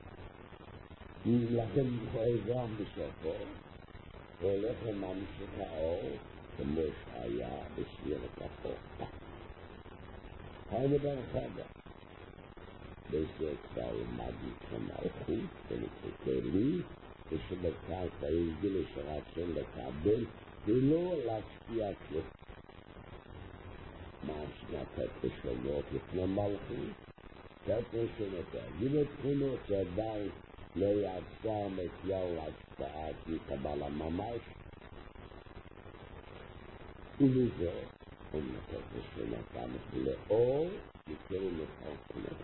לכן חייבם בסופו, והולך לממשיך האור, כמו שהיה בסבירת החוק. היינו ברחבה. בזה כבר למדנו כמלכות ולכלי, ושבכך הרגיל שרצון לקבל, ולא להשפיע כלום. מה שנתת לשונות לפני מלכות? תתן שנותן. מבחינות שעדיין לא יעצר מציאו להשפעה כי קבלה ממש, ולזה הוא נתת לשונתם לאור מכירים לחוק כלום.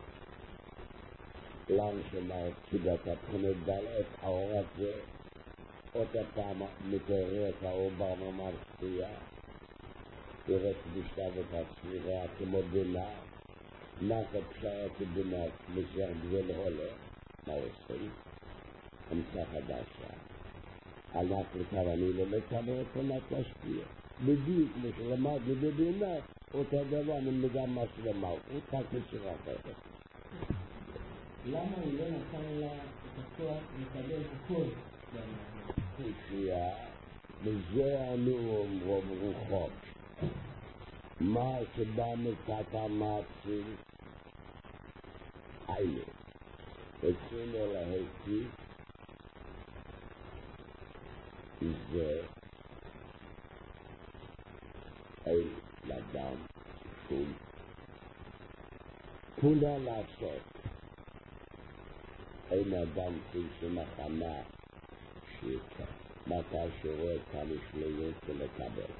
למה שמרצידת הבחינות דלת האור הזה, אותה פעם מתאר את האור ברמה שפויה, תראה בשלב את הספירה כמו בינה, נחת פשרת בינה, משך גדול הולך, מה עושים? המצאה חדשה. אנחנו אני לא מקבל אותו להשפיע. בדיוק, משלמד בבינה, אותה דבר נמדם מה שלמלכות, רק בצורה אחרת. למה הוא לא נתן לה את הכוח לקבל את הכל? חושייה, וזה הנאום רוב רוחות. מה שבא מצאת המעצים, היינו. רצינו להציג, זה אין לאדם שום כולה לעשות. אין אדם שמחנה שיקה. מתי שרואה כמה שליות לקבל.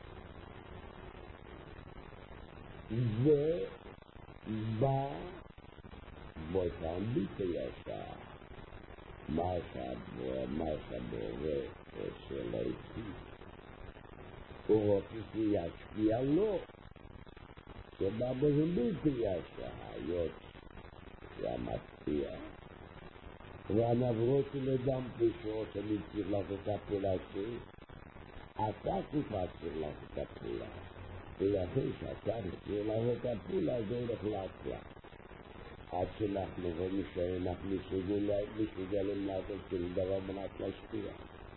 זה בא באותם ביטי ישר. מה שהבורא עושה להציג. הוא רוצה שישפיע לו. שבא בהם ביטי ישר. היות שהמשפיע. והנברות של אדם פשוט אני צריך לעשות את הפעולה שלי. אתה כבר צריך לעשות את הפעולה. ולכן שאתה צריך לעשות את הפעולה, זה הולך להצלח. עד שאנחנו ומשאר אנחנו מסוגלים לעשות של דבר מנת להשפיע.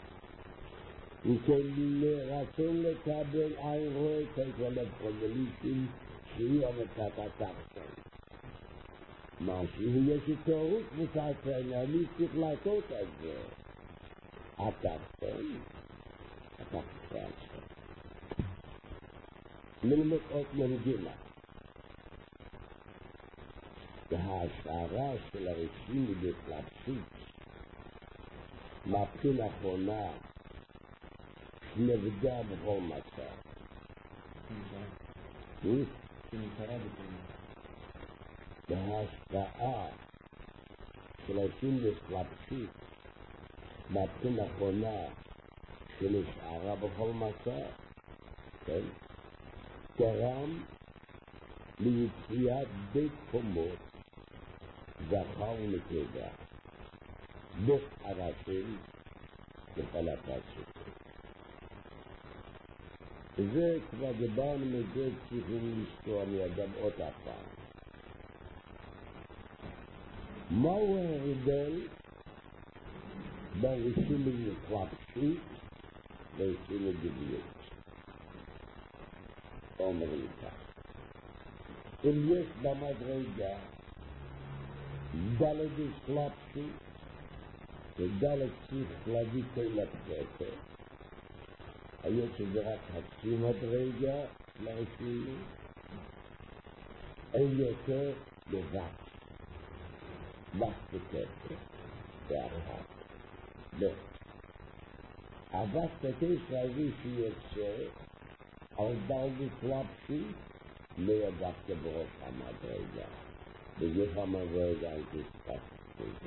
וכן לרצון לקבל עין רואה כלכלת חוללישים שהיא המצאת התחתן. משהו יש התערות מוסעצן, אני צריך לעשות את זה. התחתן, ללמוד עוד מנגינה. וההשערה של הראשים בפלפסית, מהבחינה האחרונה, נבדה בכל מצב. שנשארה בפלפסית. וההשפעה של הראשים בפלפסית, מהבחינה האחרונה, שנשארה בכל מצב, כן? גרם ליציאת בית קומות זכר ונקבה בית הרשים לכל הפרצות. זה כבר דיברנו מזה צריכים לזכור מידם עוד הפעם. מהו ההבדל ברישום התלבשות ורישום גביות. אומרים כך. אם יש במדרגה דלת התלבשות ודלת צריך להביא כל הפרטה, היות שזה רק חצי מדרגה לרישום, אין יותר לבד. בסטקטר, באחת. אבל סטקטר הזה שיוצא על דלת התלבשות לא ידעת בראש המדרגה. בגוף המדרגה הייתי ספקת את זה.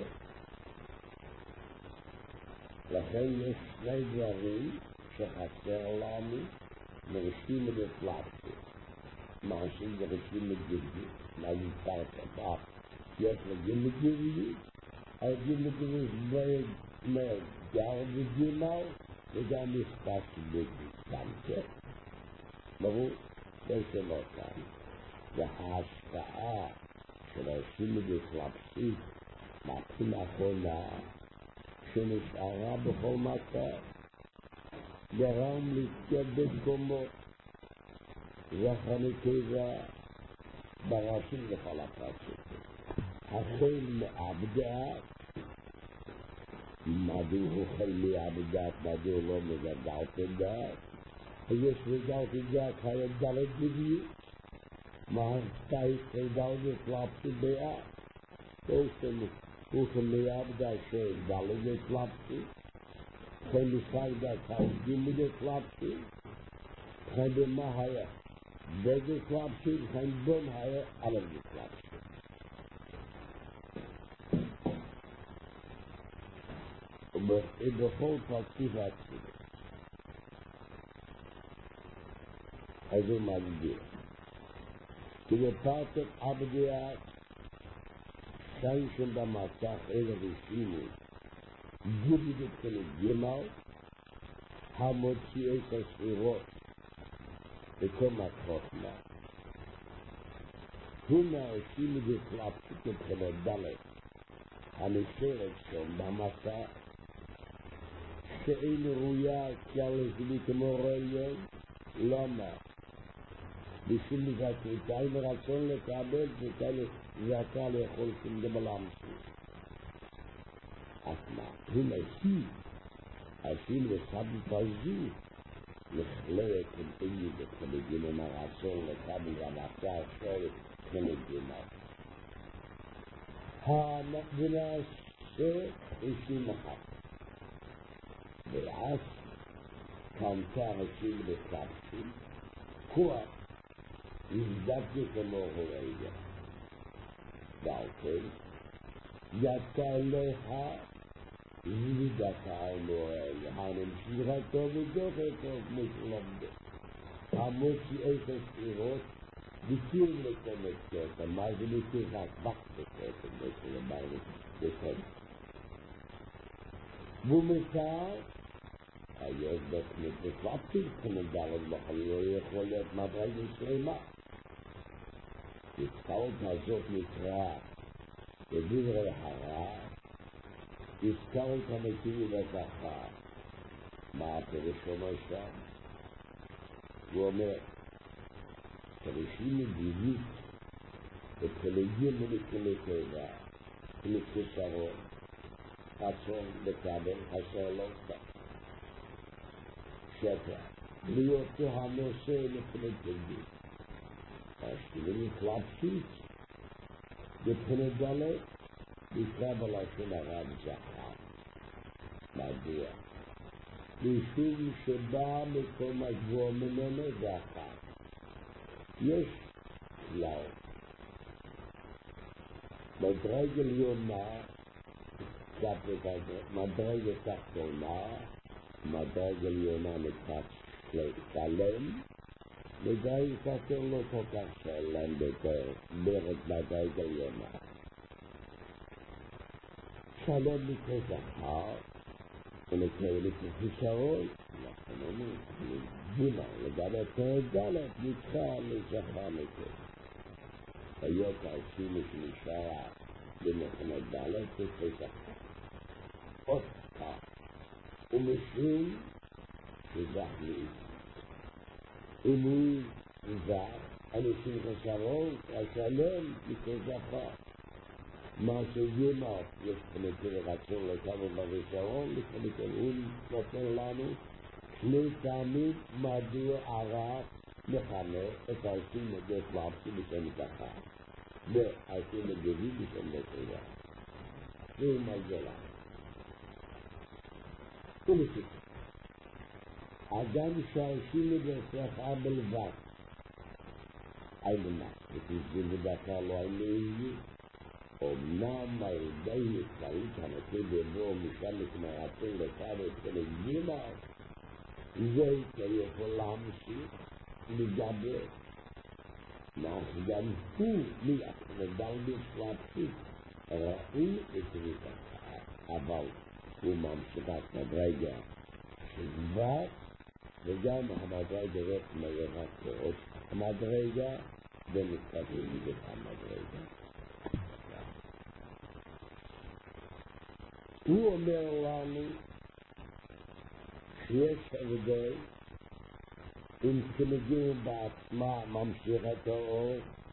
לכן יש שני דברים שחסר לנו לרישום התלבשות. מעשים לרישום גביות. מה יפרת הפעם? יש לגיל גביות. הגיל גביות מאוד גר בגימל וגם מספק בגביות. גם כן. ברור? זה שלא כאן. וההשפעה של הרישום התלבשות מהבחינה האחרונה שנשארה בכל מצב גרם להתגדד קומות זכר נקבה בראשים לכל הפרצות. החל מעבדת, מדוע הוא חל מעבדת, מדוע לא מגדלת את דעת, ויש וגדלת את דעת היה דלת גביות, מהסתייך דלת התלבשות דעת, הוא חל מעבדת שדלת התלבשות, חל מסיידת חלגים התלבשות, חל במה היה בגד התלבשות, חל בון היה עליו התלבשות. ובכל פרציף התפילה. אז הוא מגדיר. כי בפרטת עבדיית שתיים שם במצח אלה ושימו גובי בתחילה גמל המוציא את הספירות בכל החוכמה. הנה שימו בתלבשות בתחילה דלת הנשארת שם במצח שאין ראויה כלל הסבית מורליה, למה? בשביל לבקר, אין רצון לקבל וכאלה זעקה לאכול שום גבלם שלי. אז מה? הנה השם לסבי פזי, לכלת כמתגי בתחלגים עם הרצון לקבל רמתה אחרת תחלגים. ונעשה אישים אחת. ואז קנתה השם בתלבשות, כוח הזדקתי כמו הרגע. ועל כן, יצא לך זלידתה על הרגע, הנמשיכתו ודוחתו משלמדו. המוציא את הספירות, ביטול מקומת קטע, מה זה ביטול רק וקט קטע, משלמדו בקטע. ומסר, יש בתמית בתלבשות, כמדלת בחלי לא יכול להיות מדרגה שלמה. התקלות הזאת נקרא בדברי הרע, התקלות המתאים לזכר. מה הפירוש אומר שם? הוא אומר, פירושים מגיבית בתחילגים ולתחילתיה, ולתחילתו, חסון לקבל, חסון לא קבל. שפע, בהיותו הנושא לבחינת גביות. השתילים התלבשות, בבחינת דלת, נקרא בלשון הרב זכר. מדוע? משום שבא מקום הגבוה ממנו זכר. יש כלל. מדרגה עליונה, מדרגה תחתונה, מדרגה עליונה נקרא שלם, מדרגה תחתונה לא כל כך שלם בדרך מדרגה עליונה. שלם נקרא זכר, ונקרא חיסרון, אנחנו אומרים, גימה, לגבי פרק ד' נקרא לזכר נקרא. היות העשינו שנשאר במכונת ד' נקרא זכר. עוד זכה. ומשום שזך לי. אם הוא זך, אנשים חסרות, השלם מכזכה. מה שימח יש פנקר רצון לכמה ברישיון, לפנקר הוא נותן לנו שני טעמים מדוע ערך מכנה את העושים מדי פלאפסי בשם ככה. והעושים מגבי בשם בטרייה. והוא מגלה. ולפי. אדם שהעושים מדי פלאפסי בלבד. איימנה, ותסגים בדקה לא איימנה. אמנם הידי נצטרית הנושא בבוא משם מתמרצים לצד אצל הגימה, זה יכול להמשיך לגבי גם הוא מדל בשלפי ראוי את אבל הוא ממשיך את מדרגה שכבר וגם המדרגה רק מהירת כאות המדרגה ומתקדמים את המדרגה. הוא אומר לנו שיש הבדל אם צמדים בעצמה ממשיכת האור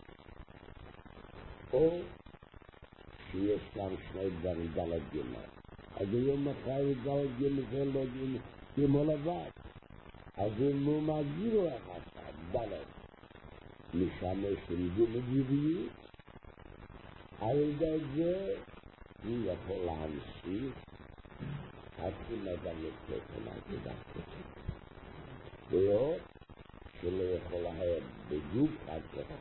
או שיש לנו שני דברים דלת גימה. אז היום מחר דלת גימה זה לא גימה לבד. אז אם הוא מגדיר לך דלת משמש עם גימה גבעי, על ידי זה הוא יכול להמשיך הקים אדם לתקן עתידה כתב. ועוד שלא יכול להר בדיוק עתידה.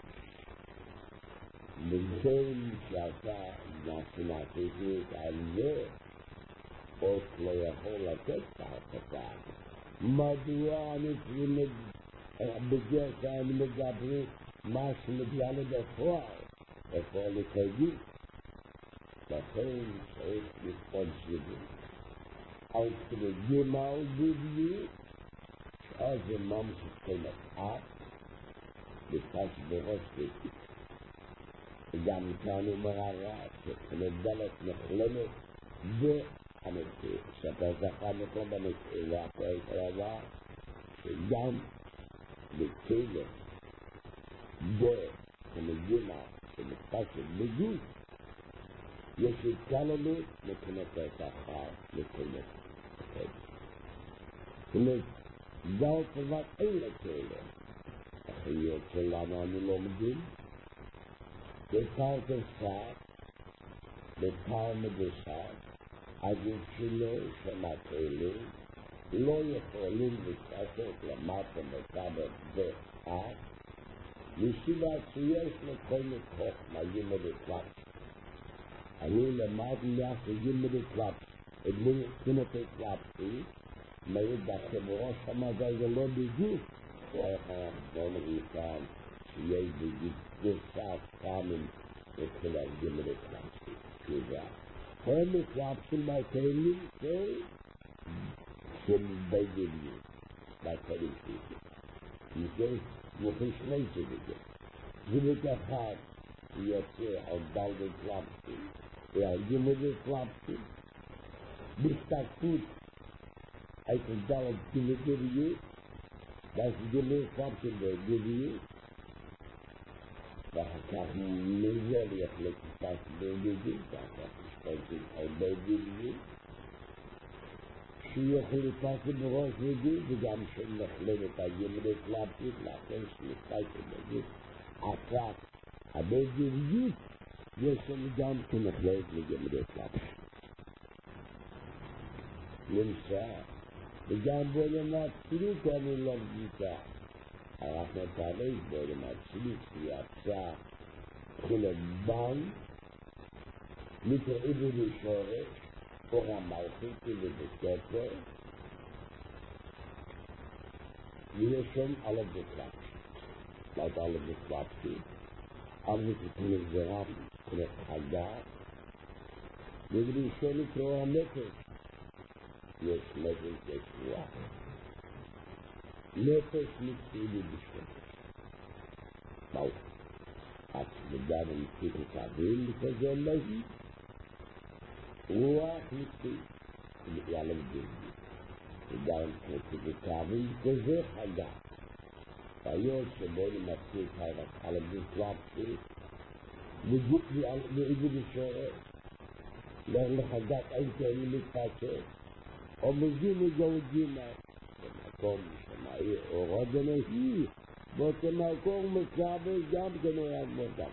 מכן שעשה נעשינתית על זה, עוד לא יכול לתת תעשתה. מדוע אני בדרך כלל מדברים מה שמתגלה בפועל, איפה לתגיד. לכן צריך לפעול שיבים. אז כדגימה על גבעי, שאז זה ממשיך כמעט, בפס בראש כתב. גם כאן הוא מראה, שכנדלת נחלמת, והנקה, שאתה זכה מקום בנקה, והפועל כרבה, שגם בכלב, וכנדגימה, שמתפשת בגוף, יש התקללות מבחינת השכר לכלב. כלב, גל כבר אין לכלב. החיות שלנו אנו לומדים, בפר תסף, בפר מדסף, הגוף שלו שמתחילים, לא יכולים להתעסק למטה מקבל ואף, מסיבה שיש לכל מתוך מגיעים לדקלט. אני למד להחגים מדקלט, את מי כנת הקלטתי, מעיד בחברה שמזה זה לא בדיוק, איך אנחנו מכאן שיש בדיוק גרסת פעמים את להחגים מדקלטתי. תשובה. הם מקלטים מהכלים של בייגלים, מהכלים מכן מוכן שני שבגל. זה בכך יוצא על דלגל קלפטי, והגים מדקלטי קלפטי, בהשתקפות הייתה דלת גבעיות, ואז גבעיות קלפטי בגבעיות, ואחר כך מזה יחלק קצת בגבעיות, ואחר כך השתקפות על בגבעיות, שיוכל לפעמים בראש וגבעיות, וגם שנחלם את הגים מדקלטי, לכן שנפעיתי בגבעיות, אחר הבגבעיות יש לנו גם כנחלת לגמרי קלאפ. למשל, וגם בולם הצליק אני לא מגיעה. אנחנו תאריך בולם הצליק שיצא חילת בן, מתעיבו לשורש, אור המלכות ובספר, ויש שם על הבקלאפ. לא על הבקלאפי. אבל זה זרם, כנף חגה, ובראשון לקרוא הנפש. יש נפש, יש רוח. נפש מצאילי בשמש. מהו? הצמדה ומצאית את האוויר לכזה לזי. רוח מצאית. יעלם גילדי. וגם כתיקאבים כזה חגה. והיות שבו אני מפסיק על הגזלפתי, בגוף בעיבוד ישראל, לחגת איתנו מתפשט, או מגינו גאוגינה, במקום שמאי אורות אנושי, באותו מקום מצווה גם כנראה מודק.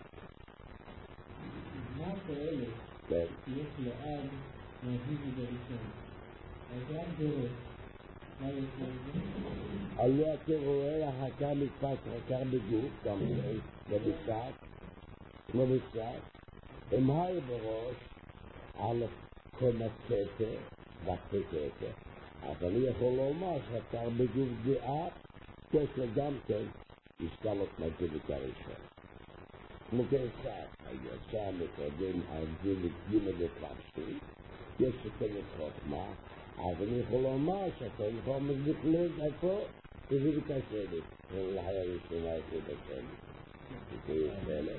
מה התועלת שיש לעד מהזיווג הראשון? אז רק דורות, מה יש לזה? עליה כרואה החכה מתפש חקר בגוף, גם במשק, כמו משק, הם היו בראש על קומת כתר, וחצי כתר, אבל אני יכול לומר חקר בגוף דעה, כתר גם כן, ישקל את מהזיווג הראשון. כמו כתר, היצא מקודם הזיווג גימל וקלפסי, יש שתנת חוכמה, אז אני יכול לומר שאתם יכולים לכלול איפה זה בקשבת, ולהיה ראשונה את זה בשבת. זה ישאלת.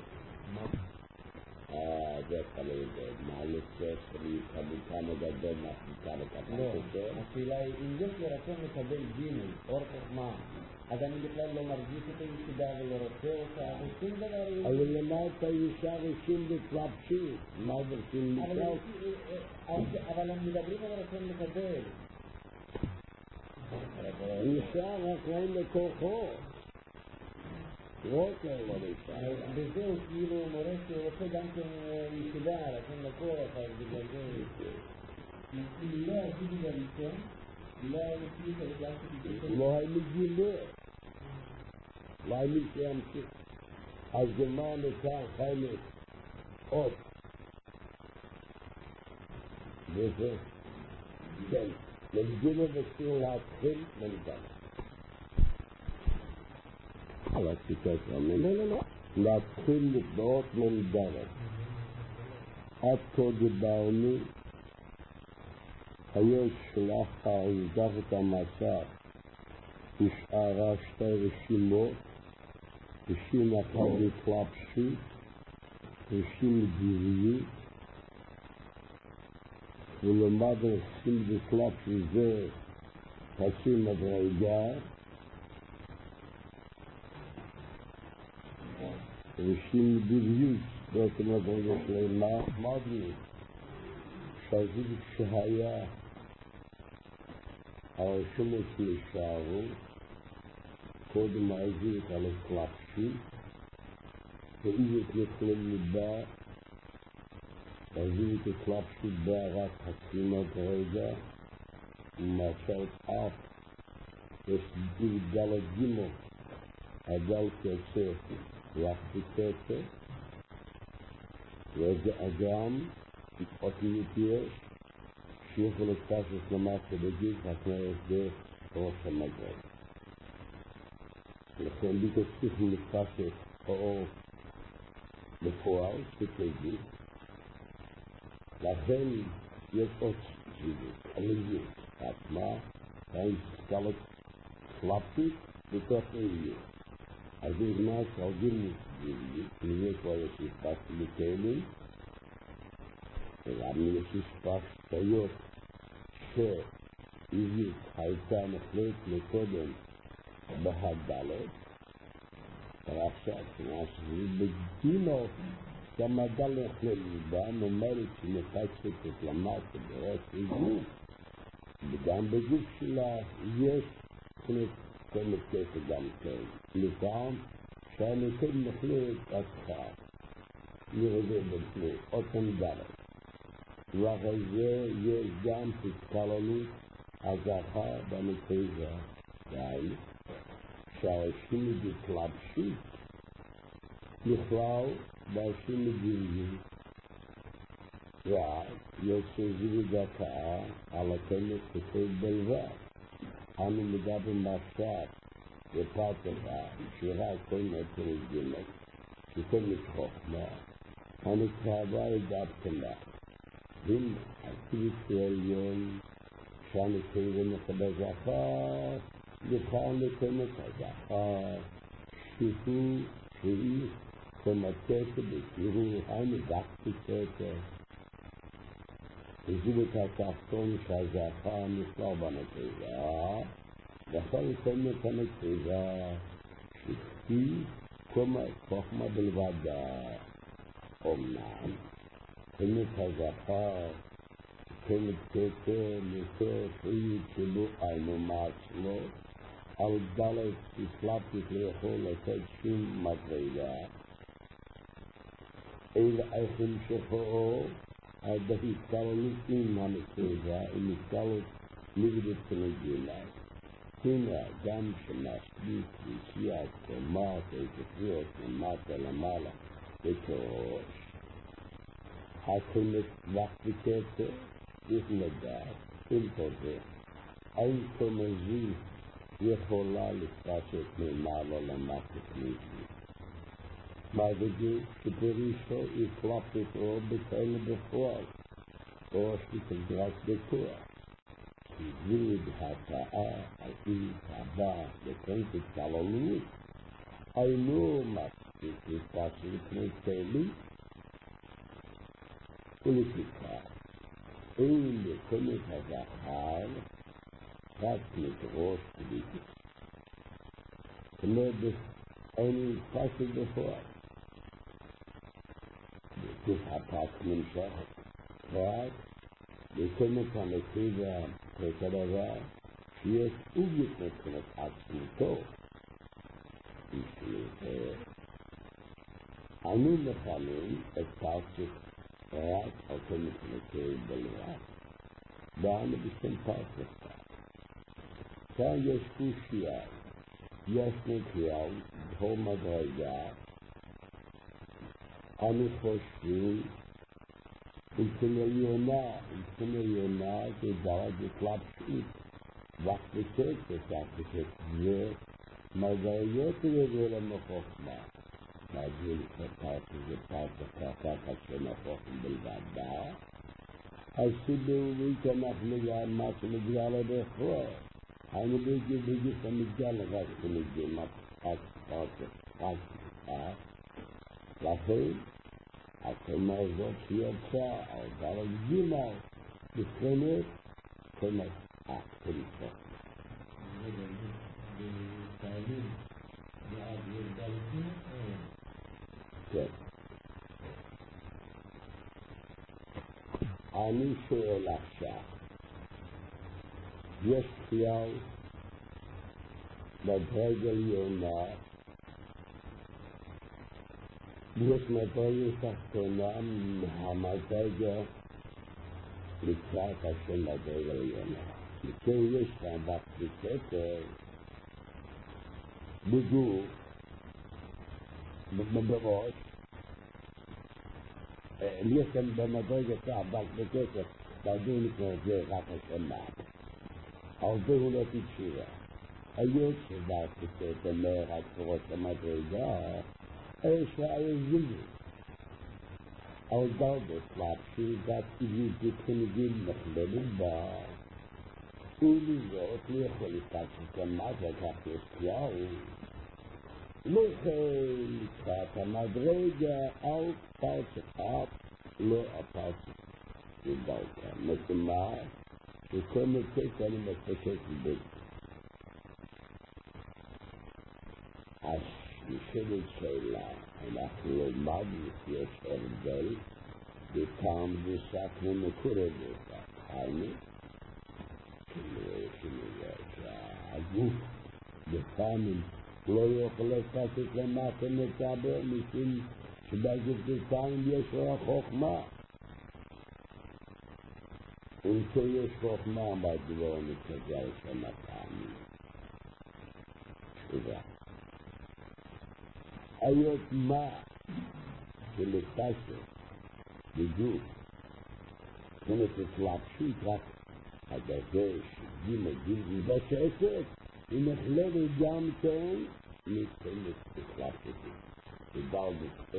זה תלוי מה לצאת, אני כמה גדול מהחלטה לקבל כזה. השאלה היא, אם יש לי רצון לקבל גימל, אור חוכמה, אז אני בכלל לא מרגיש את היחידה ולא רוצה אותה, אבל שום דבר... אבל למה אתה ישר רשום בקלפשית? מה זה רשום בקלפשית? אבל הם מדברים על רצון לקבל. ישר רק להם לכוחו. רואה לא נשאר. וזהו כאילו מורה שרוצה גם כן יחידה, רצון לקוח, אז בגלל זה... לא הזיווג הראשון, לא נפליט על זה לא היה מגילה. לא היה מתיימתי. אז גמר נקר חיימת עוד. וזה, כן, מגילה וצריך להתחיל מנגן. על התקיקה שלנו. לא. להתחיל לבנות מנגנת. עד כה דיברנו, היה שלח העובדה את המצב, נשארה שתי רשימות, רשים אחד בקלפשית, רשים גבריות, ולמד רשים בקלפשית זה חצי מדרגה, רשים גבריות, בעצם מדרגה שלמה, מדרגה. שהזיווג שהיה הרשומות נשארו, קודם הזיווג על הקלפשי, והזיווג לכלל ליבה, הזיווג הקלפשי בערת חצימת רגע, ומצאת אף, יש גל הגימו, הגל קצה, יחסי קצה, וזה אדם, אותיות יש, שיכול לתפשת למטה בגיל, התנאי הסדר ראש המגוד. לכן לי תצליחים לתפשת האור בפועל, שתגיל. לכן יש עוד זיווג, עליות, עצמה, אין סקלת קלפית בתוך עליות. אז זה נכנס על גיל זיווג, נהיה כבר יש לתפשת לכלים, ולאמין שספק שטויות שאיזית הייתה נחלט לקודם בהדלת, ועכשיו שנעשו בגינו שהמדל נחלט ליבה, אומרת שמפצת את למטה בראש איזית, וגם בגוף שלה יש קומת כסף גם כן, לפעם שהנקד נחלט עצחה, ירדה בפני אותם דלת. ואחרי זה יש גם התקללות הזכה בנקבה, די, שהרשים בקלפשית נכלל ברשים בגילגים, ואז יש זיווג הקאה על הקמת כתוב בלבד. אנו מדברים עכשיו בפרט אחד, שרק קומת רגילות, שקומת חוכמה, הנקרבה לדעתכלה. בין הקיבוץ העליון, שהנקבה מקבל זכר, בכלל מקומת הזכר, שהיא קומתת בקירור המדקת כתר. הזיב את התחתון שהזעפה נפלא בנקבה, ואחר לסיים את הנקבה, שכתי חוכמה בלבדה. אומנם, כמת הזעפה, כמת כתר, יותר פרי שלו עינו מעצמו, על דלת הסלפתית לאכול לתת שום מדרגה, אלה איכם שפעו, בהתקללות עם הנקבה, עם התקללות נגד כנגילה. הנה גם שמשליט ויציאת קומה, כתפיות למטה למעלה, וכראש. הכמת וחתקתו, יש לדעת, אין כזה, אין כמזי יכולה לפרשת ממעלה למטה כנגי. מדגי שפרישו יפלפת או בכאלה בפועל, או שתגרת בכוח. תזיד התאה על אי הבא לכנסת כללית, אינו מספיק לפרשת לפני כלי, ולפיכך, אין לכמת הזכר, רק מדרוש כליתי. כמו אין פרשת בפועל. זה הפק נמשך רק לקמת הנקבה כדבר שיש עוגת מבחינת עצמתו. אני מכנים את פרשת רק על כמת הנקבה בלבד. באנו בשם פרשת. כאן יש קושיה, יש נקרא בכל מדרגה, אני חושב, אצל עליונה זה דרג התלבשות, וחתקת זה מדרגות לגבי החוכמה. מדרגות לפרט זה פרט אחת של החוכמה בלבדה, אז שבאורית אנחנו גם מה שמגיע לבחור. אני בגיס המגיע לבד שמגיע פרט. לכן, הקומה הזאת שיצאה על דרג גימה, בבחינת קומת הקומה. כן. אני שואל עכשיו, יש חייל מדרג עליונה, יש מדרגה תחתונה מהמדרגה לקראת השם מדרגה עליונה. וכן יש כאן בחתקתו בגוף, בראש, יש כאן במדרגה בחתקתו, בגוף נקרא זה רק השם מעט. על זה הוא לא תקשיבה. היות שבחתקתו אומר הקורות המדרגה, Israel Zilli. Al Dalbot Lapsi dat Izi Trinigil Mechleben Ba. Uli Zot Liechol Itatsi Kamazak Apyestiau. Liechol Itat Amadrega Al Palsefat Lo Apalsef Yudalka. Metumar Shekometet Ani Mefeket Bit. נשאלת שאלה, אנחנו למדנו שיש הבדל בטעם ושקנו מקורב אותה. היינו, כנראה שהגוף בפעמים לא יכול לקצת למטה מטבר, משום שבגוף בטעם יש לו חוכמה. אם יש חוכמה, מדוע נתגל שם הפעמים. תודה. היות מה שלקשת בגוף, כנת התלבשות רק הדבר שגיל בשקת, היא נחלבת גם כן מתכנת התלבשות. ודלת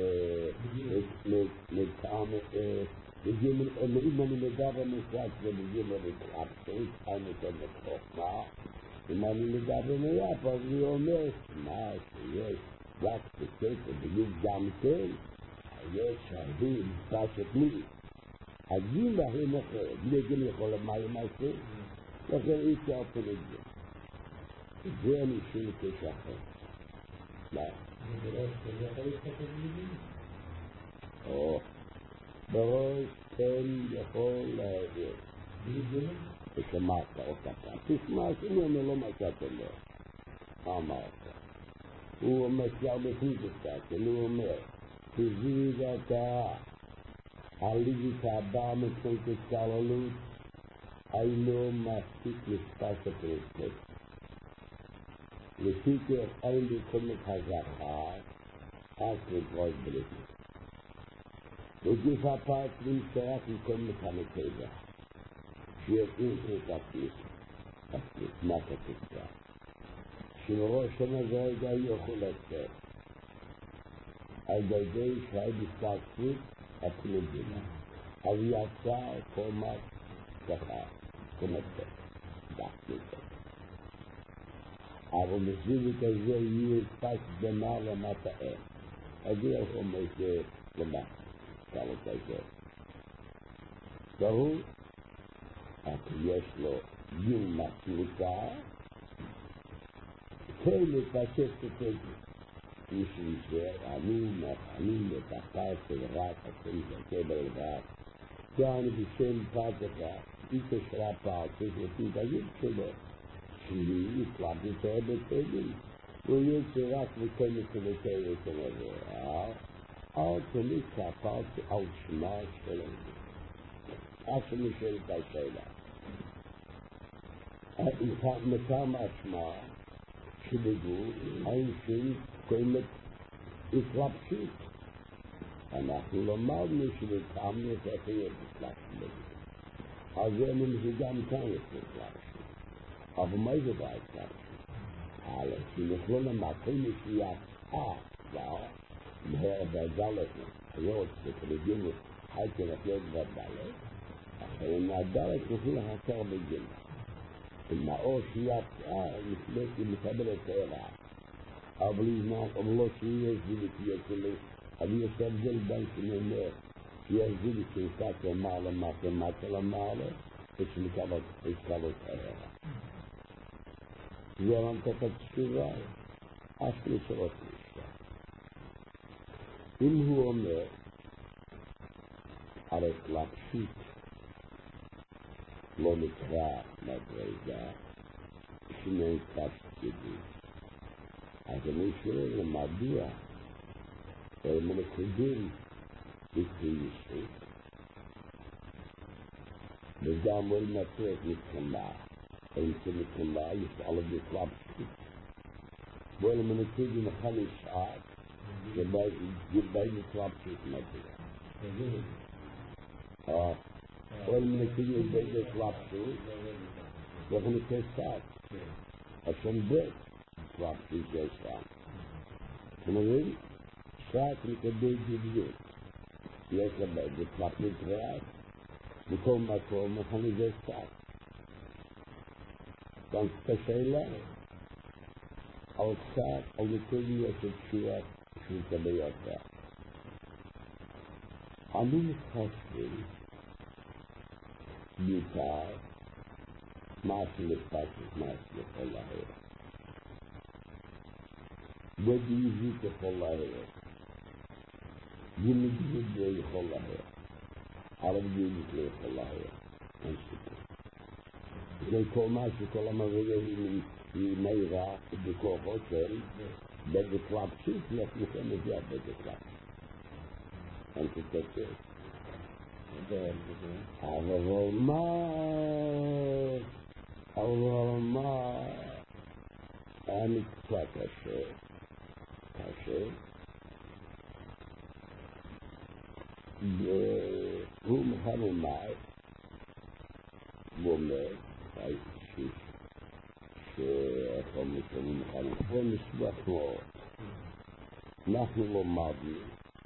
לטעם, אם אני מדבר משרד ובגיל התלבשות, אני כנת חוכמה, אם אני מדבר מיד, אז אני אומר, מה שיש, רק תקצת בגוף גם כן, יש שהדין פשט מי, הדין בהן אחרת, בלי דין יכול למים מעשה, לכן אי אפשר אופן את זה. זה אני שואל כשחר. לא. זה יכול להסתכל בלי? או, בראש כן יכול להעביר. בלי דין? ושמעת אותה כאן. תשמע, שאני אומר לו מה שאתה לא. מה אמרת? הוא אומר שהרבה פוזיקה, הוא אומר, תזיז אתה, הליגית הבאה מבחינת התקללות, אינו מספיק משפט הפרספקט. לפי כך אין לקומת הזכר, אז לדרוש בלתי. וגוף הפרט נמצא לקומת הנקבה, שיוצאים את הפליט, מה כתוצאה. שראש המזרגה יכול לצאת. על ידי שהי בסתקפות הפלוגינה. אז יצא קומת שכר, קומת דחת. אבל מסביבת הזה יהיה פס דמה למטה אין. אז זה אומר שלמה, כמה כזה. והוא, יש לו דין מסליקה, כן לפשט את זה. משום אני לתחתר של רק, אתם לקבל רק. כאן בשם פתחה, איתה שרה פתח, לפי תגיד שלו. שלי יפלט את זה בצדים. הוא יוצא רק וקמת לבטל את הנבואה. אל תמיד כפרתי על שמה שלנו. עד שנשאל את השאלה. מטעם השמה, שבגו, אין שום קומת התלבשות. אנחנו למדנו שבטעמנו את הכי התלבשות. אז זה גם כאן יש התלבשות. אבל מה זה בהתלבשות? הלאה, שנכלו למקום מסוים, והדלת, היות שכרגינו חייתי לחיות בדלת, אחרי מהדלת נכלו להצר בגיל. ומאור שיצאה, לפני מקבל את הערה. אבל לא שיש זילית שלו, אבל יש הבדל בין שאומר שיש זילית שיצאת למעלה, מטה למעלה, ושמקבל את הערה. זה המתקת תשובה, אף לשרות לשכה. אם הוא אומר, הרי התלבשות לא נקרא מדרגה, שני תפקידים. אז אני שואל מדוע, מנקודים בקריסות, וגם לא נצרת מתקמה, אין שמתקמה, יש על התלבשות. ואלה מנקודים חמש שעות, שבאים התלבשות מדרגה. ואלה מנקודים בית התלבשות, ואנחנו נקרסת. השם בית התלבשות גרסת. אתם אומרים? שעת לקבל גדול. יש לבית התלבשות ריאת, בכל מקום אנחנו גרסת. גם כשאלה, על קצת, על נקודים יש את תשועה של קבייתה. אני מתחשבים יותר מה שלפשת, מה שלכל להר. בדיזית יכול להר. גימגזית לא יכול להר. ערבגית לא יכול להר. אין סיפור. זה כל מה שכל המבוגרים היא מהירה בכוחו של בדקלפשות, לכם את זה בדקלפשות. אין תתקשר. אבל מה אני קצת קשה והוא מוכן אומר ואומר שאיפה מתכוונים מוכן פה נשבח מאוד אנחנו לומדנו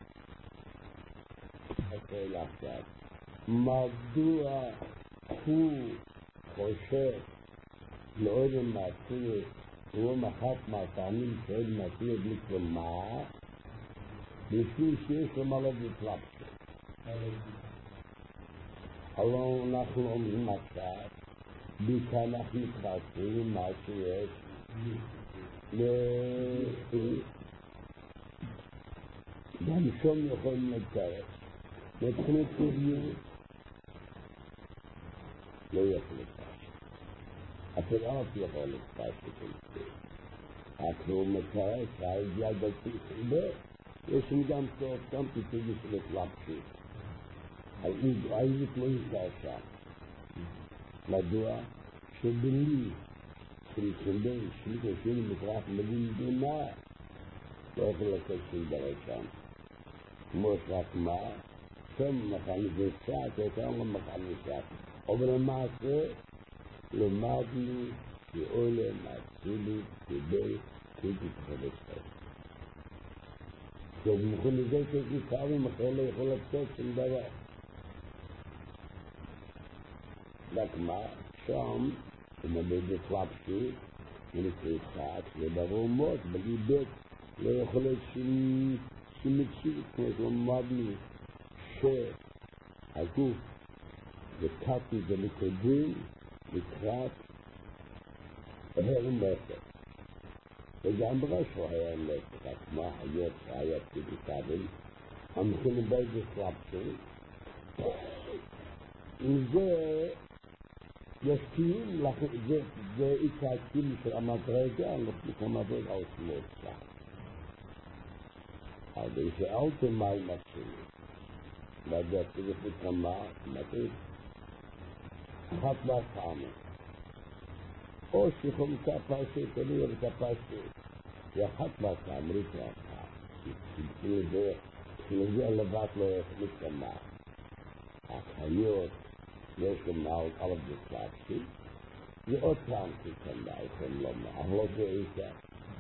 השאלה עכשיו מדוע הוא חושב לעוד המעשיר הוא מחת מהטעמים של מעשיר בלכלמה בשביל שיש לו מה לא בפלפסות הלא אנחנו אומרים עכשיו, בעיקר אנחנו מתבשרים מה שיש גם שום יכולים לתאר. מבחינת טבעיות לא יכול לתאר. אפילו אף יכול לתאר שכן. אנחנו מתאר שהידיעה דתי חלבה, יש גם סוף, גם תתגי של התלבשות. העברית לא יתאר שם. מדוע? שבלי של חלבה, שלי מזרח מבין דומה, לא יכול לתת שום דבר שם. כמו שרק מה? שם מכניזציה, כאשר לא מכניזציה. אבל למעשה, למדנו שעולם הצילות כדי להתחדש. כשמכניזציה כיכרים, אחר לא יכול לתת שום דבר. רק מה? שם, במדד התלבשות, ולקריצת, לדבר מות, בלי בית, לא יכול להיות שמציאות, כמו שלמדנו, שהגוף וקטי ולקדים לקראת ההרם נפש. וגם בראשו היה נפש, רק מה היות שהיה פיזיקלים, המכונים באיזה סלאפסים, וזה יסכים, זה התעקים של המדרגה, לפני המדרגה עושים אותה. אבל שאלתם מה היא מתחילים. לדעת שזה פתרמה, מתאים. אחת מהפעמים. או שכם כפשת, אני אוהב כפשת. ואחת מהפעמים, ריקה אחת. כשנגיע לבת לא יחליט כמה. החיות, יש גם נעוד על הבדיקלפסי. זה עוד פעם ככמה, יכולים לומר. אבל לא זה איתה.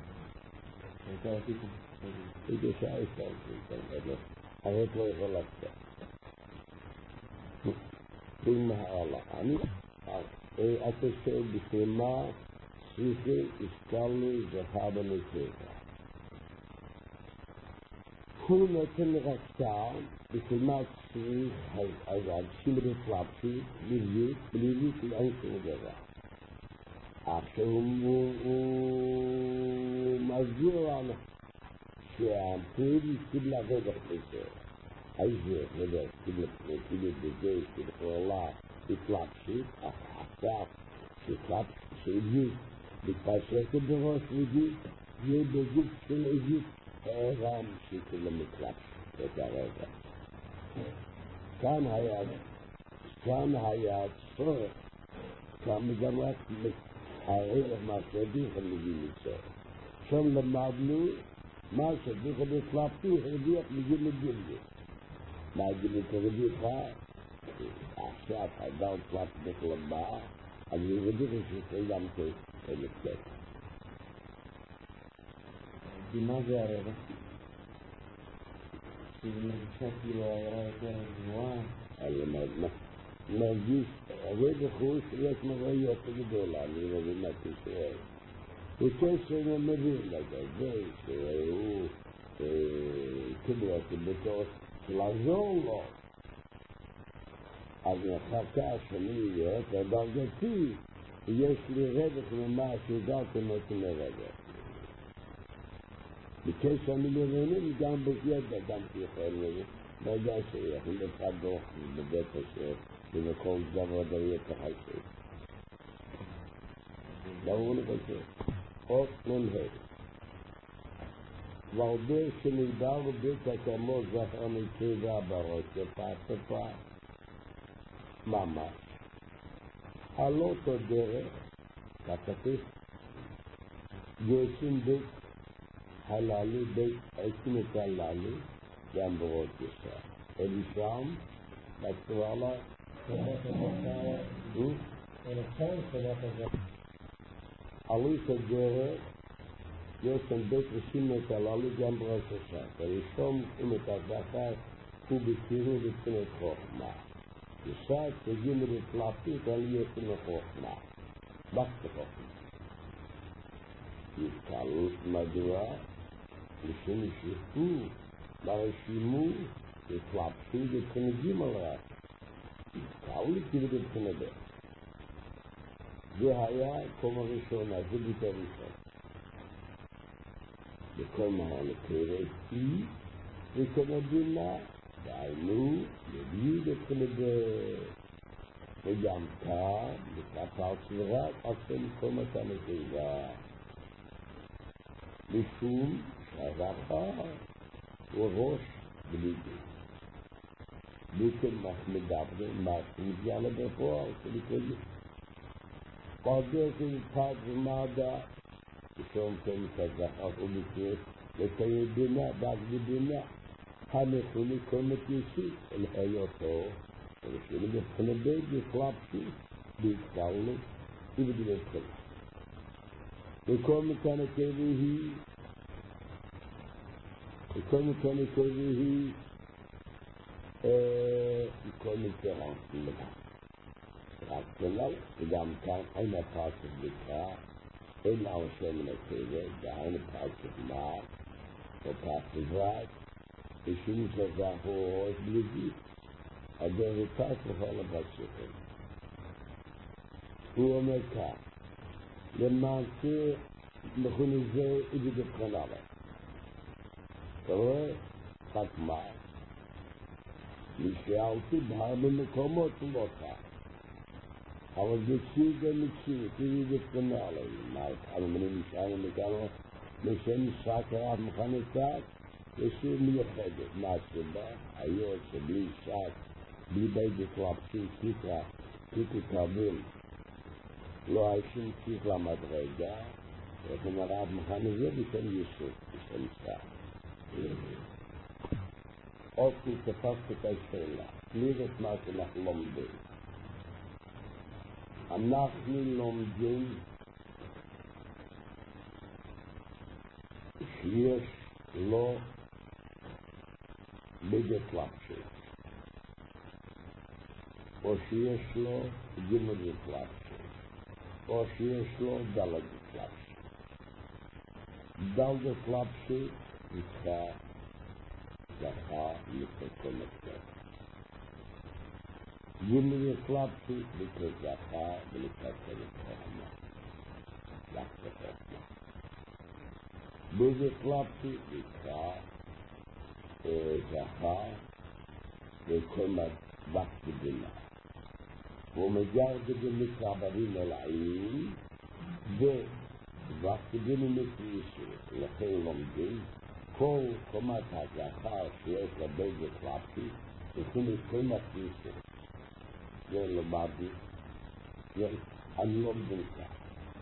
איתה שהאיתה עושה, הרב לא יכול לעשות. בין ההלכה, אתה שואל בשמה, סליחה, השכלנו זכה בנצחה. הוא נותן רק טעם, בשמה צריך להגשים את התלבשות, בלי שאין שום דבר. עכשיו הוא מסביר לנו שהפריד קיבל הרווח לזה. איזה רווח קיבל בזה, שבכללה התלבשות, עכשיו שהגיע מתפשטת בראש וגיל, יהיה בגוף של הגיע הערם שכאילו מתלבשות את הרווח. כאן היה צורך, כאן גם רק הרווח מהשלבים המגיעים לצורך. שם למדנו מה שצריך להתלבטות, הרוויח מגיל לגיל. מה גיל הרוויח? עכשיו האדם תלבט בכלבה, אז הרוויח שסיים כלכת. מה זה הרווח? שזה מרגישה כאילו העירה יותר גבוהה? מרגיש, הרווח הוא שיש מראיות גדולה, אני מבין מה תשאל. וששם מבין לזה, זה שהוא קיבל אותי בתור לעזור לו. אז אחר כך שאני אהיה את הדרגתי, יש לי רווח ממה שהגעתם אותי לרווח. בקשר מלבנים גם בגדע, גם שיכול לזה. ברגע שיכול לך דוח בבית השם, ובכל דבר דריה כחשב. ברור לבקר. עוד נמהד. ועובד שנדבר בית הקמות זכר מטבע בראש, שפעטפה. ממש. על אותו דרך, כתוב, יוצאים בית הללו, בית עושים את הללו, גם בראש ישראל. אלי שם, בצורה לה, עלו את הדרך, יש שם בית עושים את הללו, גם בראש ישראל. הראשון, אם את הזכר, הוא בקירו ותכונת חוכמה. ישעת, תגיעו לתלפות, על יוצאים החוכמה. בקת חוכמה. התקלות מדוע, לשם שפו, ברשימו, התלבשו ותכנגים על רק. כאולי כבד בבחינה ב'. זה היה קום הראשונה, זה ביטה ראשון. בכל מהר לקראת היא, וכמדינה, דיינו, לביאו בבחינה ב'. וגם כאן, וכך על סברת, עושה כל מתן התיבה. משום שהזכר הוא ראש בלידי. מכן מדברים, מגיע לבפועל, שלכם. בדרך פת ומדע, ושום כן כזכר ובקראת, וכידינה, בגדינה, הנכוני כל מתיישי אל היותו, ולשאלה בבחינה בית יחלפשי, בהתקרנו ובדבתחינה. וכל מתן הטבע היא, וכל מתן הטבע רק כלל, וגם כאן אין הפרצת בקרא, אין הרשם מן הטבע, ואין הפרצת מה, או פרצת ורק, ושום כזר הוא ראש בלידי, הדרך פרצת על הבצ'כם. הוא אומר כך, למעשה מכוני זה ובבחינה לה. אתה רואה? רק מה? נשאלתי בהרבה מקומות לא כך. אבל בציג המציאות, היא בבחינה לה. מה, כמה מנים נשאלנו מכמה, לשם שק הרב מכנתת, ושיר מיוחדת. מה הסיבה? היות שבלי שק, בלי בית בקלפסי, כיתה תרבים, לא היה שום ציף למדרגה, וכן הרב מכנה זה בשם יסוד, בשם שק. אופי תפסת את השאלה, תמיד את מה שאנחנו לומדים. אנחנו לומדים שיש לו בית קלפסי, או שיש לו גימל קלפסי, או שיש לו דלת קלפסי. דלת קלפסי נקרא זכר מתקום הקטר. גימל קלפסי נקרא זכר ולקטר חוכמה. לקטר חוכמה. בית קלפסי נקרא זכר וקום וקט בדינה. הוא מגר בדינה כעברים אלעיים, וווקט בדינה מתריסו. לכן לומדים, כל קומת הזכר שיש לבית קלפסי, יכולים כל מתריסו. זה למדתי, אני לומדים כך.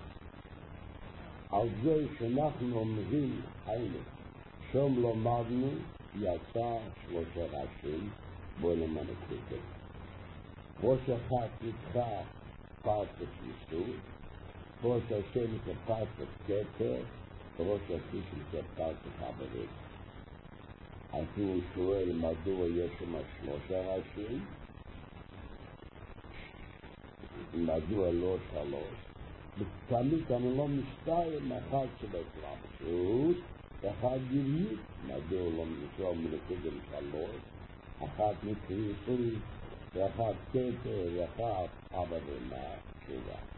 על זה שאנחנו אומרים, היינו, שום למדנו, יצא 3 ראשים, בוא נאמר כזה. ראש אחד נקרא פרצת יסוד, ראש השני זה פרצת כתר, וראש השלישי זה פרצת עבודת. אז הוא שואל מדוע יש שם 3 ראשים, מדוע לא 3? תמיד אני לא מסתיים אחד שבקלפסות, אחד גילית, מדוע לא מסתכל מלכודם 3, אחד מתריסות, ואחד כתר, ואחד עבודה, תשובה.